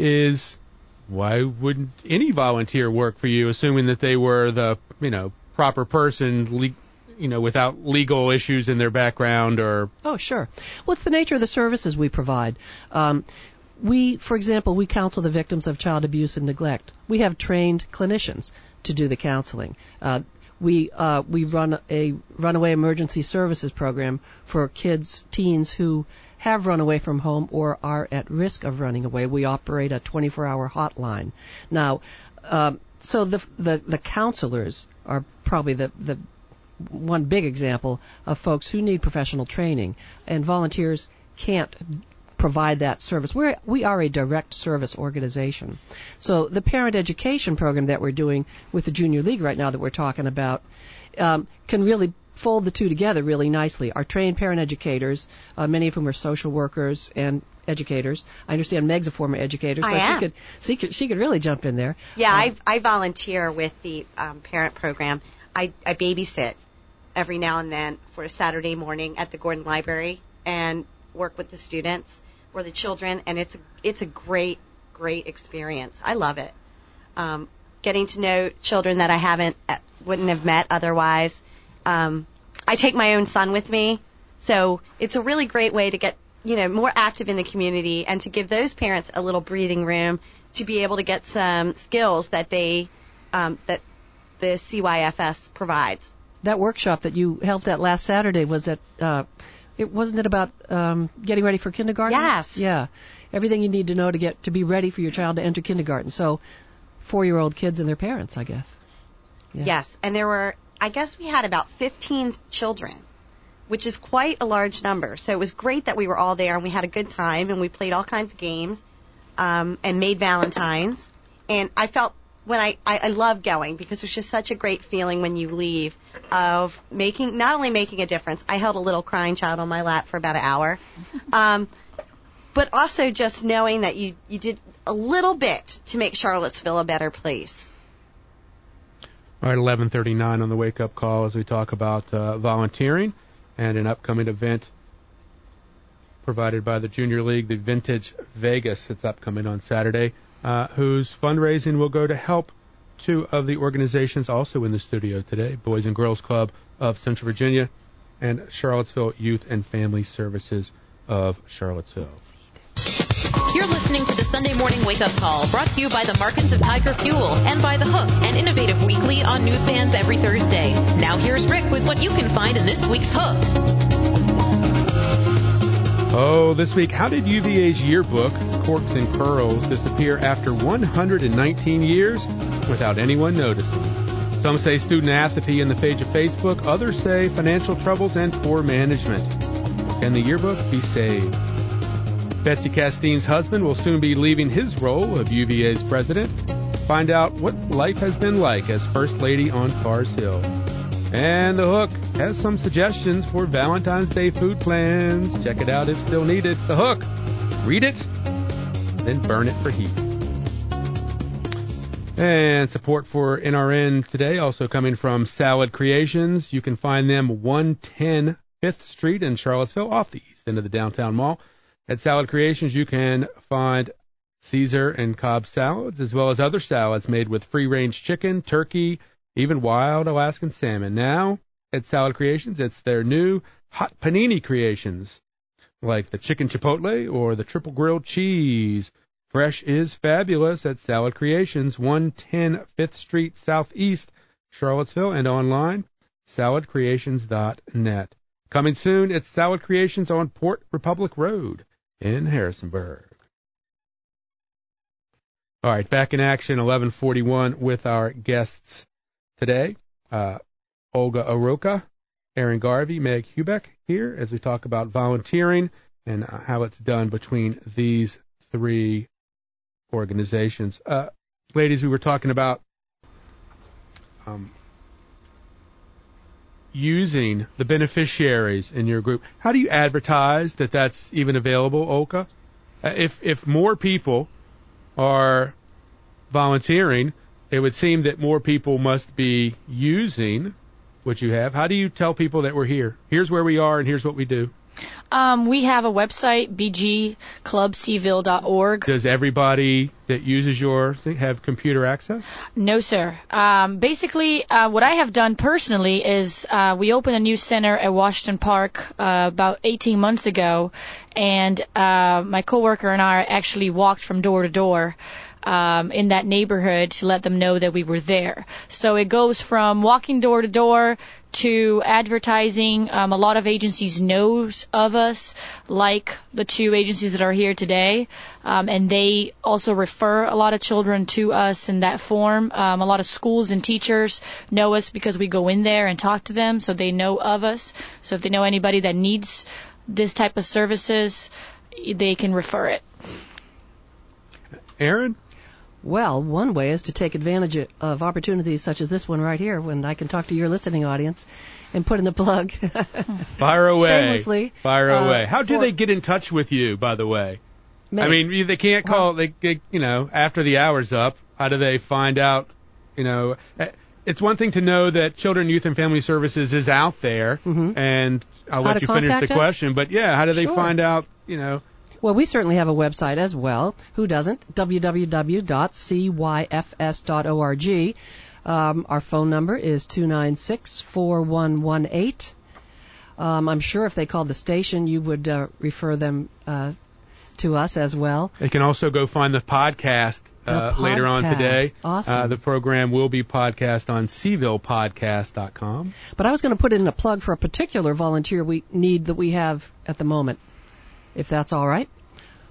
is why wouldn't any volunteer work for you, assuming that they were the, you know, proper person, le- you know, without legal issues in their background or...
Oh, sure. Well, it's the nature of the services we provide. Um, We, for example, we counsel the victims of child abuse and neglect. We have trained clinicians to do the counseling. Uh, we uh, we run a runaway emergency services program for kids, teens who have run away from home or are at risk of running away. We operate a twenty-four hour hotline. Now, um, so the, the the counselors are probably the the one big example of folks who need professional training, and volunteers can't provide that service. We're, we are a direct service organization. So the parent education program that we're doing with the Junior League right now that we're talking about um, can really fold the two together really nicely. Our trained parent educators, uh, many of whom are social workers and educators. I understand Meg's a former educator, so
I
she
am.
could, she could she could really jump in there.
Yeah,
Um,
I, I volunteer with the um, parent program. I, I babysit every now and then for a Saturday morning at the Gordon Library and work with the students or the children, and it's a, it's a great, great experience. I love it. Um, getting to know children that I haven't, wouldn't have met otherwise. Um, I take my own son with me, so it's a really great way to get, you know, more active in the community and to give those parents a little breathing room to be able to get some skills that they, um, that the C Y F S provides.
That workshop that you held at last Saturday was at, uh, it wasn't it about um, getting ready for kindergarten?
Yes.
Yeah. Everything you need to know to get to be ready for your child to enter kindergarten. So, four-year-old kids and their parents, I guess. Yeah.
Yes, and there were, I guess we had about fifteen children which is quite a large number. So it was great that we were all there and we had a good time and we played all kinds of games um, and made Valentines. And I felt when I, I, I love going because it's just such a great feeling when you leave of making, not only making a difference, I held a little crying child on my lap for about an hour, um, but also just knowing that you, you did a little bit to make Charlottesville a better place.
All right, eleven thirty-nine on the wake-up call as we talk about uh, volunteering and an upcoming event provided by the Junior League, the Vintage Vegas. It's upcoming on Saturday, uh, whose fundraising will go to help two of the organizations also in the studio today, Boys and Girls Club of Central Virginia and Charlottesville Youth and Family Services of Charlottesville.
You're listening to the Sunday Morning Wake Up Call, brought to you by the Markins of Tiger Fuel and by The Hook, an innovative weekly on newsstands every Thursday. Now here's Rick with what you can find in this week's Hook.
Oh, this week, how did U V A's yearbook, Corks and Curls, disappear after one hundred nineteen years without anyone noticing? Some say student apathy in the page of Facebook. Others say financial troubles and poor management. Can the yearbook be saved? Betsy Castine's husband will soon be leaving his role of U V A's president. Find out what life has been like as First Lady on Cars Hill. And The Hook has some suggestions for Valentine's Day food plans. Check it out if still needed. The Hook. Read it, then burn it for heat. And support for N R N today also coming from Salad Creations. You can find them one ten Fifth Street in Charlottesville, off the east end of the downtown mall. At Salad Creations, you can find Caesar and Cobb salads, as well as other salads made with free-range chicken, turkey, even wild Alaskan salmon. Now, at Salad Creations, it's their new hot panini creations, like the chicken chipotle or the triple grilled cheese. Fresh is fabulous at Salad Creations, one ten Fifth Street Southeast, Charlottesville, and online, salad creations dot net. Coming soon, it's Salad Creations on Port Republic Road in Harrisonburg. All right, back in action, eleven forty-one with our guests today. Uh, Olga Aroka, Aaron Garvey, Meg Hubeck here as we talk about volunteering and how it's done between these three organizations. Uh, ladies, we were talking about um, using the beneficiaries in your group. How do you advertise that that's even available, Olga? Uh, if if more people are volunteering, it would seem that more people must be using what you have. How do you tell people that we're here? Here's where we are and here's what we do.
Um, we have a website, b g club c ville dot org.
Does everybody that uses your thing have computer access?
No, sir. Um, basically, uh, what I have done personally is uh, we opened a new center at Washington Park uh, about eighteen months ago, and uh, my coworker and I actually walked from door to door Um, in that neighborhood to let them know that we were there. So it goes from walking door to door to advertising. Um, a lot of agencies knows of us, like the two agencies that are here today, um, and they also refer a lot of children to us in that form. Um, a lot of schools and teachers know us because we go in there and talk to them, so they know of us. So if they know anybody that needs this type of services, they can refer it.
Aaron?
Well, one way is to take advantage of opportunities such as this one right here, when I can talk to your listening audience and put in a plug.
Fire away.
Shamelessly.
Fire
uh,
away. How do
for,
they get in touch with you, by the way?
May,
I mean, they can't call, they, they, you know, after the hour's up. How do they find out, you know? It's one thing to know that Children, Youth, and Family Services is out there,
mm-hmm.
and I'll
how
let you finish the
us?
question. But, yeah, how do they
sure.
find out, you know?
Well, we certainly have a website as well. Who doesn't? w w w dot c y f s dot org. Um, our phone number is two nine six, four one one eight. Um, I'm sure if they called the station, you would uh, refer them uh, to us as well.
They can also go find the podcast, uh,
the podcast.
later on today.
Awesome.
Uh, the program will be podcast on c ville podcast dot com.
But I was going to put in a plug for a particular volunteer we need that we have at the moment, if that's all right.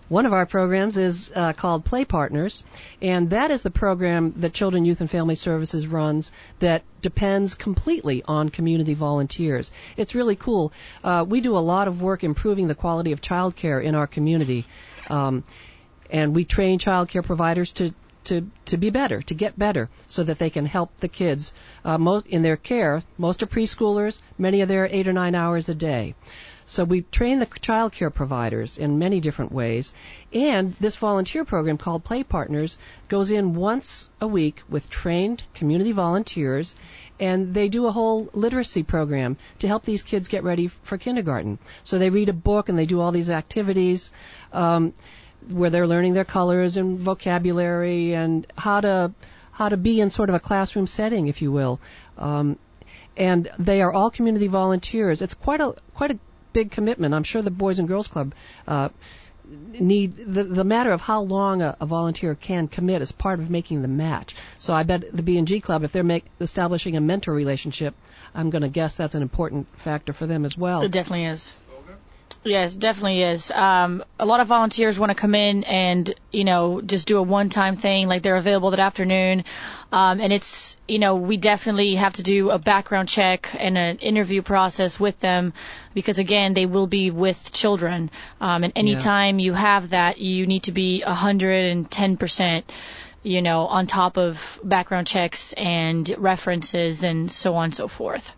One of our programs is uh, called Play Partners, and that is the program that Children, Youth, and Family Services runs that depends completely on community volunteers. It's really cool. Uh, we do a lot of work improving the quality of child care in our community, um, and we train child care providers to to to be better, to get better, so that they can help the kids uh, most in their care. Most are preschoolers. Many are there eight or nine hours a day. So we train the child care providers in many different ways. And this volunteer program called Play Partners goes in once a week with trained community volunteers, and they do a whole literacy program to help these kids get ready for kindergarten. So they read a book and they do all these activities um, where they're learning their colors and vocabulary and how to how to be in sort of a classroom setting, if you will. Um, and they are all community volunteers. It's quite a quite a big commitment. I'm sure the Boys and Girls Club uh, need the, the matter of how long a, a volunteer can commit is part of making the match. So I bet the B and G Club, if they're make, establishing a mentor relationship, I'm going to guess that's an important factor for them as well.
It definitely is. Yes, definitely is. Um, a lot of volunteers want to come in and, you know, just do a one-time thing, like they're available that afternoon. Um, and it's, you know, we definitely have to do a background check and an interview process with them because, again, they will be with children. Um, and anytime yeah. you have that, you need to be one hundred ten percent, you know, on top of background checks and references and so on and so forth.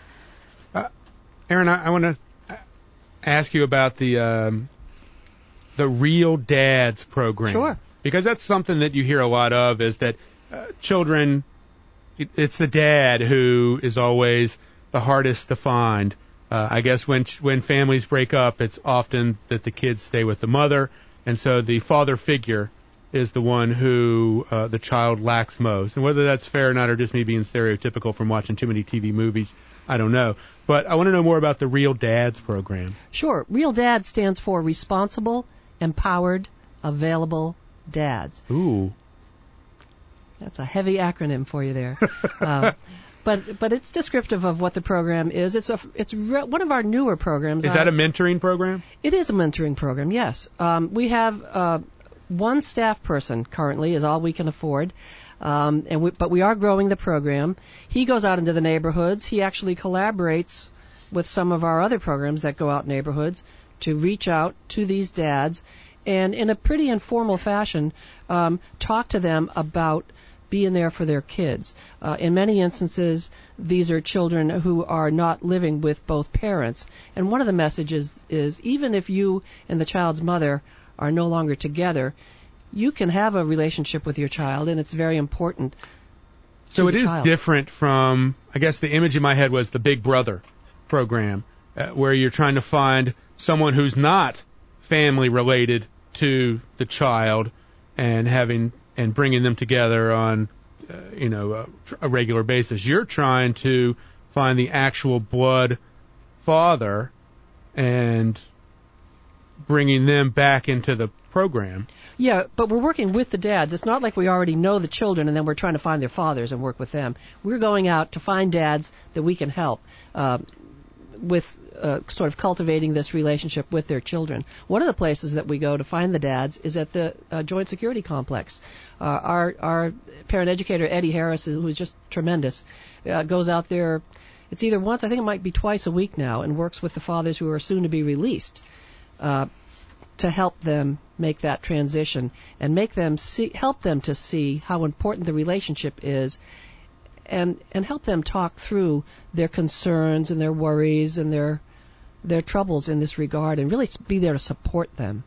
Uh, Aaron, I, I want to ask you about the um, the Real Dads program.
Sure.
Because that's something that you hear a lot of is that uh, children, it, it's the dad who is always the hardest to find. Uh, I guess when when families break up, it's often that the kids stay with the mother, and so the father figure is the one who uh, the child lacks most. And whether that's fair or not, or just me being stereotypical from watching too many T V movies, I don't know. But I want to know more about the Real Dads program.
Sure. Real Dads stands for Responsible, Empowered, Available Dads.
Ooh.
That's a heavy acronym for you there. uh, but but it's descriptive of what the program is. It's a it's re- one of our newer programs.
Is that a mentoring program?
It is a mentoring program, yes. Um, we have uh, one staff person currently is all we can afford. Um, and we, but we are growing the program. He goes out into the neighborhoods. He actually collaborates with some of our other programs that go out in neighborhoods to reach out to these dads and in a pretty informal fashion um, talk to them about being there for their kids. Uh, in many instances, these are children who are not living with both parents. And one of the messages is even if you and the child's mother are no longer together, you can have a relationship with your child, and it's very important.
So it is
child.
different from, I guess the image in my head was the Big Brother program, uh, where you're trying to find someone who's not family related to the child and having and bringing them together on, uh, you know, a, a regular basis. You're trying to find the actual blood father and bringing them back into the program.
Yeah, but we're working with the dads. It's not like we already know the children and then we're trying to find their fathers and work with them. We're going out to find dads that we can help uh, with uh, sort of cultivating this relationship with their children. One of the places that we go to find the dads is at the uh, Joint Security Complex. Uh, our our parent educator, Eddie Harris, who's just tremendous, uh, goes out there, it's either once, I think it might be twice a week now, and works with the fathers who are soon to be released uh, to help them make that transition and make them see, help them to see how important the relationship is, and and help them talk through their concerns and their worries and their their troubles in this regard, and really be there to support them.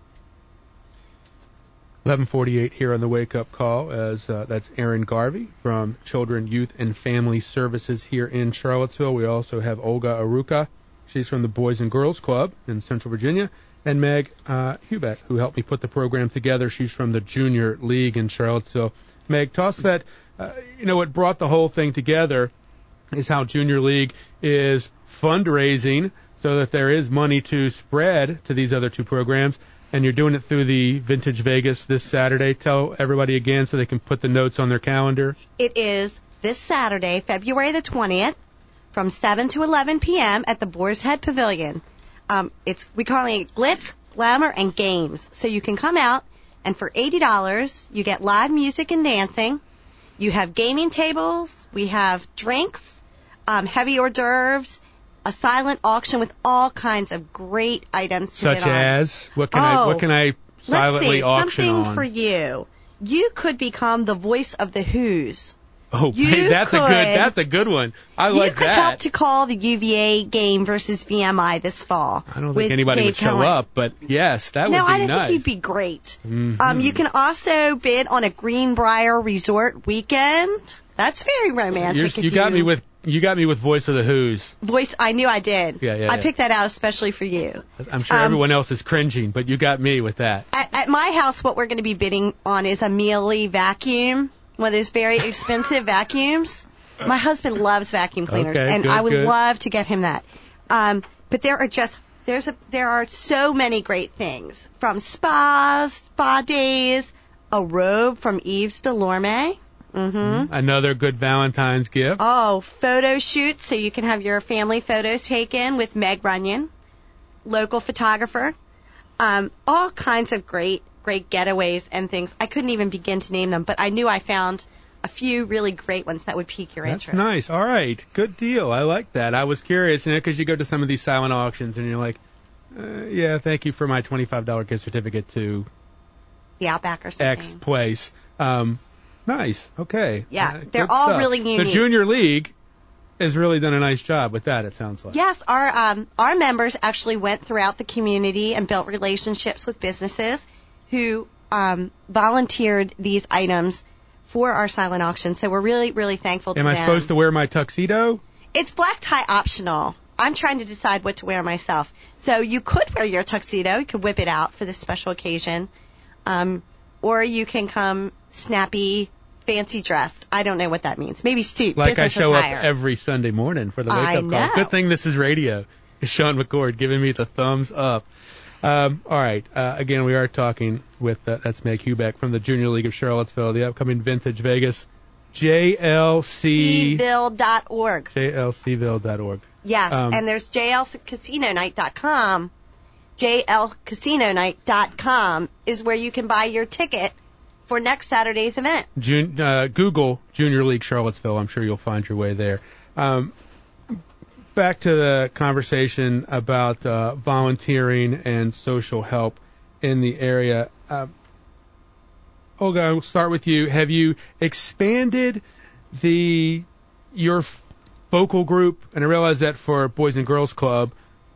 eleven forty-eight here on the Wake Up Call, as uh, that's Erin Garvey from Children, Youth, and Family Services here in Charlottesville. We also have Olga Aruka. She's from the Boys and Girls Club in Central Virginia. And Meg uh, Hubert, who helped me put the program together. She's from the Junior League in Charlottesville. Meg, toss that, uh, you know, what brought the whole thing together is how Junior League is fundraising so that there is money to spread to these other two programs. And you're doing it through the Vintage Vegas this Saturday. Tell everybody again so they can put the notes on their calendar.
It is this Saturday, February the twentieth, from seven to eleven p.m. at the Boar's Head Pavilion. Um, it's we call it Glitz, glamour, and games. So you can come out, and for eighty dollars, you get live music and dancing. You have gaming tables. We have drinks, um, heavy hors d'oeuvres, a silent auction with all kinds of great items to
Such
bid on.
as? What can I, what
Oh,
can I silently
Let's see,
auction
something
on?
for you. You could become the voice of the Who's.
Oh,
You
hey, that's a
could-
good, that's a good one. I
You
like
could
that.
help to call the U V A game versus V M I this fall.
I don't
with
think anybody
Dave
would show
Cohen.
up, but yes, that
No,
would be
I
nice.
think you'd be great.
Mhm.
Um, you can also bid on a Greenbrier Resort weekend. That's very romantic.
You're,
if
you got me with, you got me with Voice of the Who's.
voice. I knew I did.
Yeah, yeah,
I
yeah.
picked that out especially for you.
I'm sure
Um,
everyone else is cringing, but you got me with that.
At, at my house, what we're going to be bidding on is a Miele vacuum, one of those very expensive vacuums. My husband loves vacuum cleaners,
Okay,
and
good,
I would
good.
love to get him that. Um, but there are just there's a there are so many great things, from spas, spa days, a robe from Yves Delorme. Mm-hmm.
Another good Valentine's gift.
Oh, photo shoots so you can have your family photos taken with Meg Runyon, local photographer. Um, all kinds of great, great getaways and things. I couldn't even begin to name them, but I knew I found a few really great ones that would pique your
That's
interest.
nice. All right. Good deal. I like that. I was curious, you know, because you go to some of these silent auctions and you're like, uh, yeah, thank you for my twenty-five dollars gift certificate to
The Outback or something.
X place. Um, nice. Okay.
Yeah,
Uh,
they're
good
all
stuff.
really
The
unique.
Junior League has really done a nice job with that, it sounds like.
Yes, our um, our members actually went throughout the community and built relationships with businesses who um, volunteered these items for our silent auction. So we're really, really thankful to
Am
them.
I supposed to wear my tuxedo?
It's black tie optional. I'm trying to decide what to wear myself. So you could wear your tuxedo. You could whip it out for this special occasion. Um, or you can come snappy, fancy dressed. I don't know what that means. Maybe suit,
Like I
business
show
attire.
up every Sunday morning for the
I
wake-up
know.
call. Good thing this is radio. Sean McCord giving me the thumbs up. Um, all right. Uh, again, we are talking with, uh, that's Meg Hubeck from the Junior League of Charlottesville, the upcoming Vintage Vegas, J L C,
Seville dot org.
J L C ville dot org.
Yes,
Um,
and there's J L casino night dot com. J L casino night dot com is where you can buy your ticket for next Saturday's event.
Jun- uh, Google Junior League Charlottesville. I'm sure you'll find your way there. Um, back to the conversation about uh, volunteering and social help in the area. Uh, Olga, I'll start with you. Have you expanded the your vocal group? And I realize that for Boys and Girls Club,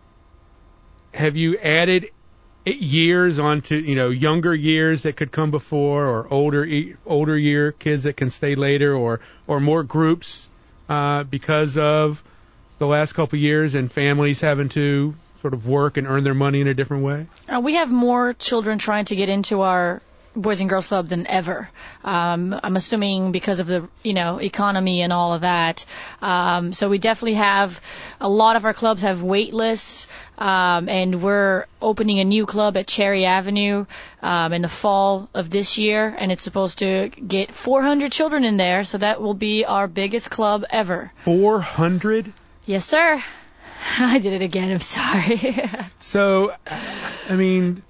have you added years onto, you know, younger years that could come before, or older e- older year kids that can stay later, or or more groups uh, because of the last couple of years and families having to sort of work and earn their money in a different way?
Uh, we have more children trying to get into our Boys and Girls Club than ever. Um, I'm assuming because of the, you know, economy and all of that. Um, so we definitely have, a lot of our clubs have wait lists, um, and we're opening a new club at Cherry Avenue um, in the fall of this year, and it's supposed to get four hundred children in there, so that will be our biggest club ever.
four hundred?
Yes, sir. I did it again. I'm sorry.
So, I mean,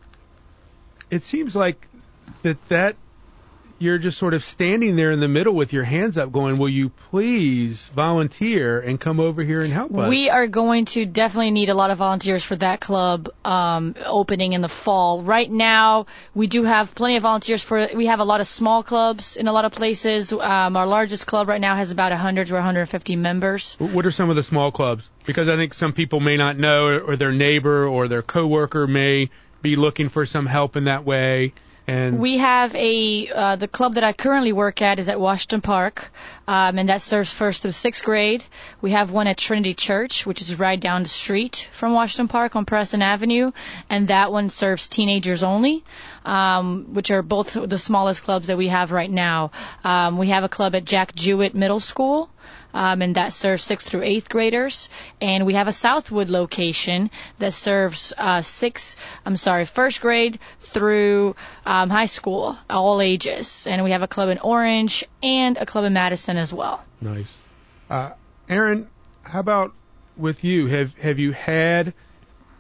it seems like that that you're just sort of standing there in the middle with your hands up going, will you please volunteer and come over here and help us?
We are going to definitely need a lot of volunteers for that club um, opening in the fall. Right now, we do have plenty of volunteers for, we have a lot of small clubs in a lot of places. Um, our largest club right now has about one hundred to one hundred fifty members.
What are some of the small clubs? Because I think some people may not know, or their neighbor or their coworker may be looking for some help in that way. And
We have a, uh, the club that I currently work at is at Washington Park, um, and that serves first through sixth grade. We have one at Trinity Church, which is right down the street from Washington Park on Preston Avenue, and that one serves teenagers only, um, which are both the smallest clubs that we have right now. Um, we have a club at Jack Jewett Middle School, Um, and that serves sixth through eighth graders. And we have a Southwood location that serves uh, six, I'm sorry, first grade through um, high school, all ages. And we have a club in Orange and a club in Madison as well.
Nice. Uh, Aaron, how about with you? Have have you had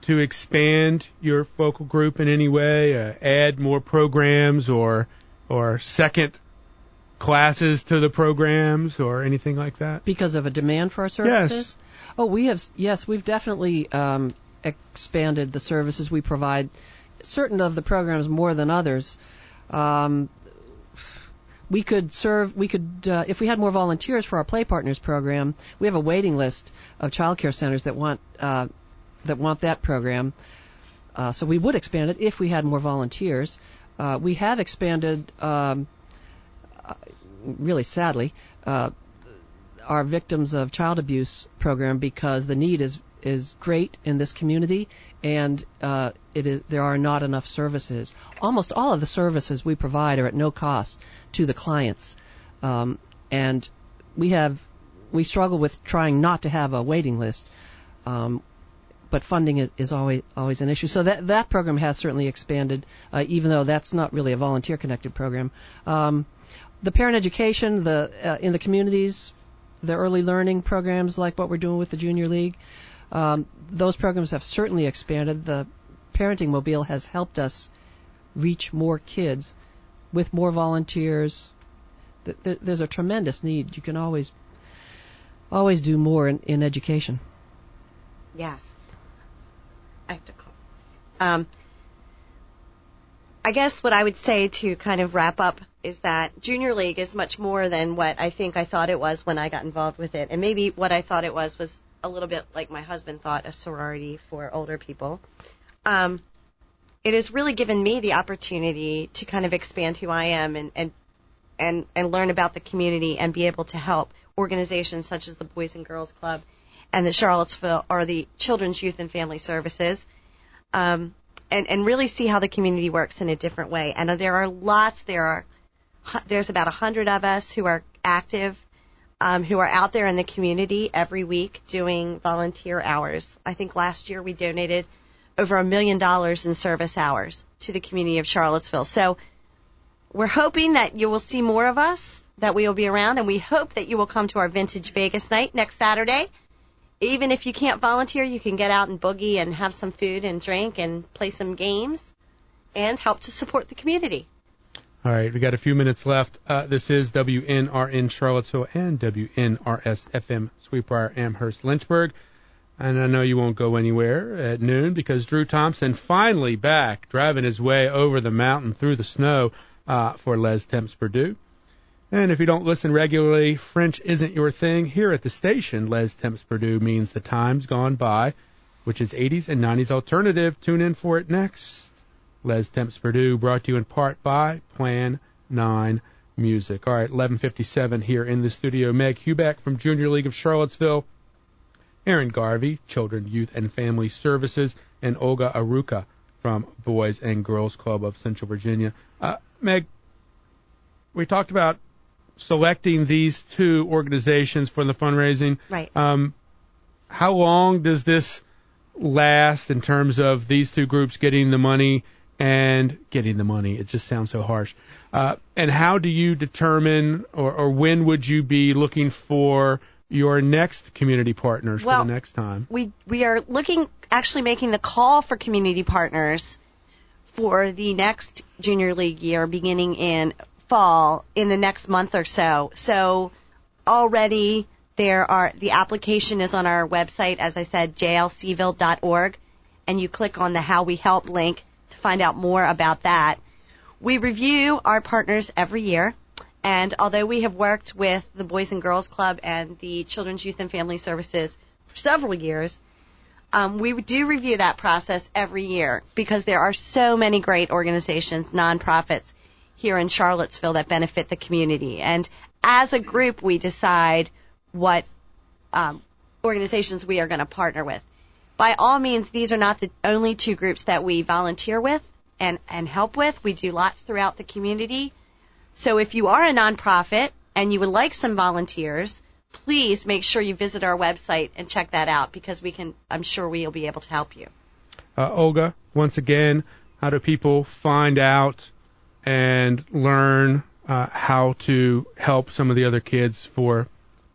to expand your focal group in any way, uh, add more programs or or second classes to the programs or anything like that?
Because of a demand for our services?
Yes.
Oh, we have, yes, we've definitely um, expanded the services we provide, certain of the programs more than others. Um, we could serve, we could, uh, if we had more volunteers for our Play Partners program, we have a waiting list of child care centers that want, uh, that want that program. Uh, so we would expand it if we had more volunteers. Uh, we have expanded, um, really sadly, uh, our Victims of Child Abuse program because the need is is great in this community, and uh, it is there are not enough services. Almost all of the services we provide are at no cost to the clients, um, and we have we struggle with trying not to have a waiting list, um, but funding is, is always always an issue. So that that program has certainly expanded, uh, even though that's not really a volunteer connected program. Um, the parent education, the uh, in the communities, the early learning programs like what we're doing with the Junior League. Um, those programs have certainly expanded. The Parenting Mobile has helped us reach more kids with more volunteers. Th- th- there's a tremendous need. You can always always do more in, in education.
Yes. I have to call. Um, I guess what I would say to kind of wrap up is that Junior League is much more than what I think I thought it was when I got involved with it. And maybe what I thought it was was a little bit like my husband thought, a sorority for older people. Um, it has really given me the opportunity to kind of expand who I am and, and, and, and learn about the community and be able to help organizations such as the Boys and Girls Club and the Charlottesville or the Children's Youth and Family Services, um, and, and really see how the community works in a different way. And there are lots, there are, there's about a hundred of us who are active, um, who are out there in the community every week doing volunteer hours. I think last year we donated over a million dollars in service hours to the community of Charlottesville. So we're hoping that you will see more of us, that we will be around, and we hope that you will come to our Vintage Vegas night next Saturday. Even if you can't volunteer, you can get out and boogie and have some food and drink and play some games and help to support the community.
All right, we got a few minutes left. Uh, this is W N R N Charlottesville and W N R S F M Sweetbriar Amherst Lynchburg. And I know you won't go anywhere at noon because Drew Thompson finally back, driving his way over the mountain through the snow uh, for Les Temps Purdue. And if you don't listen regularly, French isn't your thing. Here at the station, Les Temps Purdue means the time's gone by, which is eighties and nineties alternative. Tune in for it next. Les Temps Purdue, brought to you in part by Plan nine Music. All right, eleven fifty-seven here in the studio. Meg Hubeck from Junior League of Charlottesville, Aaron Garvey, Children, Youth, and Family Services, and Olga Aruka from Boys and Girls Club of Central Virginia. Uh, Meg, we talked about selecting these two organizations for the fundraising.
Right.
Um, how long does this last in terms of these two groups getting the money and getting the money? It just sounds so harsh. Uh, and how do you determine, or, or when would you be looking for your next community partners
well,
for the next time?
We we are looking, actually making the call for community partners for the next Junior League year beginning in fall in the next month or so. So already there are, the application is on our website, as I said, j l c ville dot org, and you click on the How We Help link to find out more about that. We review our partners every year, and although we have worked with the Boys and Girls Club and the Children's Youth and Family Services for several years, um, we do review that process every year because there are so many great organizations, nonprofits here in Charlottesville that benefit the community. And as a group, we decide what um, organizations we are going to partner with. By all means, these are not the only two groups that we volunteer with and, and help with. We do lots throughout the community. So if you are a nonprofit and you would like some volunteers, please make sure you visit our website and check that out because we can, I'm sure we'll be able to help you.
Uh, Olga, once again, how do people find out and learn uh, how to help some of the other kids for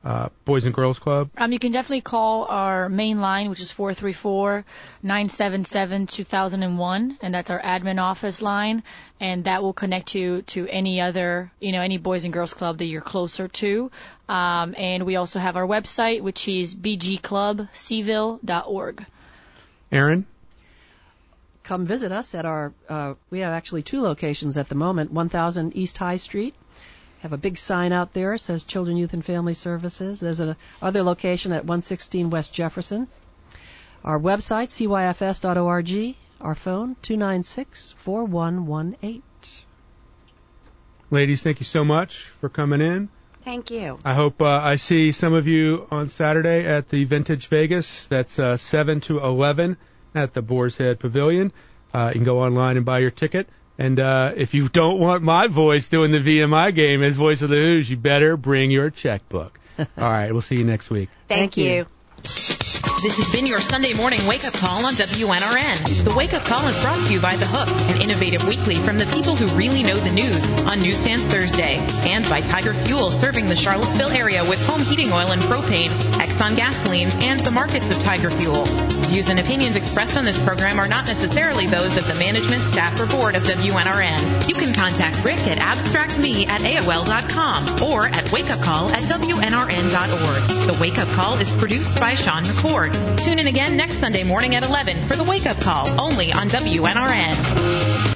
uh, Boys and Girls Club?
Um, you can definitely call our main line, which is four three four, nine seven seven, two thousand one, and that's our admin office line, and that will connect you to any other, you know, any Boys and Girls Club that you're closer to. Um, and we also have our website, which is b g club c ville dot org.
Aaron?
Come visit us at our, uh, we have actually two locations at the moment, one thousand East High Street. Have a big sign out there, says Children, Youth, and Family Services. There's another location at one sixteen West Jefferson. Our website, c y f s dot org. Our phone, two nine six, four one one eight.
Ladies, thank you so much for coming in.
Thank you.
I hope uh, I see some of you on Saturday at the Vintage Vegas. That's uh, seven to eleven at the Boar's Head Pavilion. Uh, you can go online and buy your ticket. And uh, if you don't want my voice doing the V M I game as voice of the Hoos, you better bring your checkbook. All right, we'll see you next week.
Thank,
Thank
you.
you.
This has been your Sunday morning wake-up call on W N R N. The wake-up call is brought to you by The Hook, an innovative weekly from the people who really know the news on Newsstands Thursday, and by Tiger Fuel, serving the Charlottesville area with home heating oil and propane, Exxon gasolines, and the markets of Tiger Fuel. Views and opinions expressed on this program are not necessarily those of the management, staff, or board of W N R N. You can contact Rick at abstractme at A O L dot com or at wakeupcall at W N R N dot org. The wake-up call is produced by Sean McCord. Tune in again next Sunday morning at eleven for the wake-up call, only on W N R N.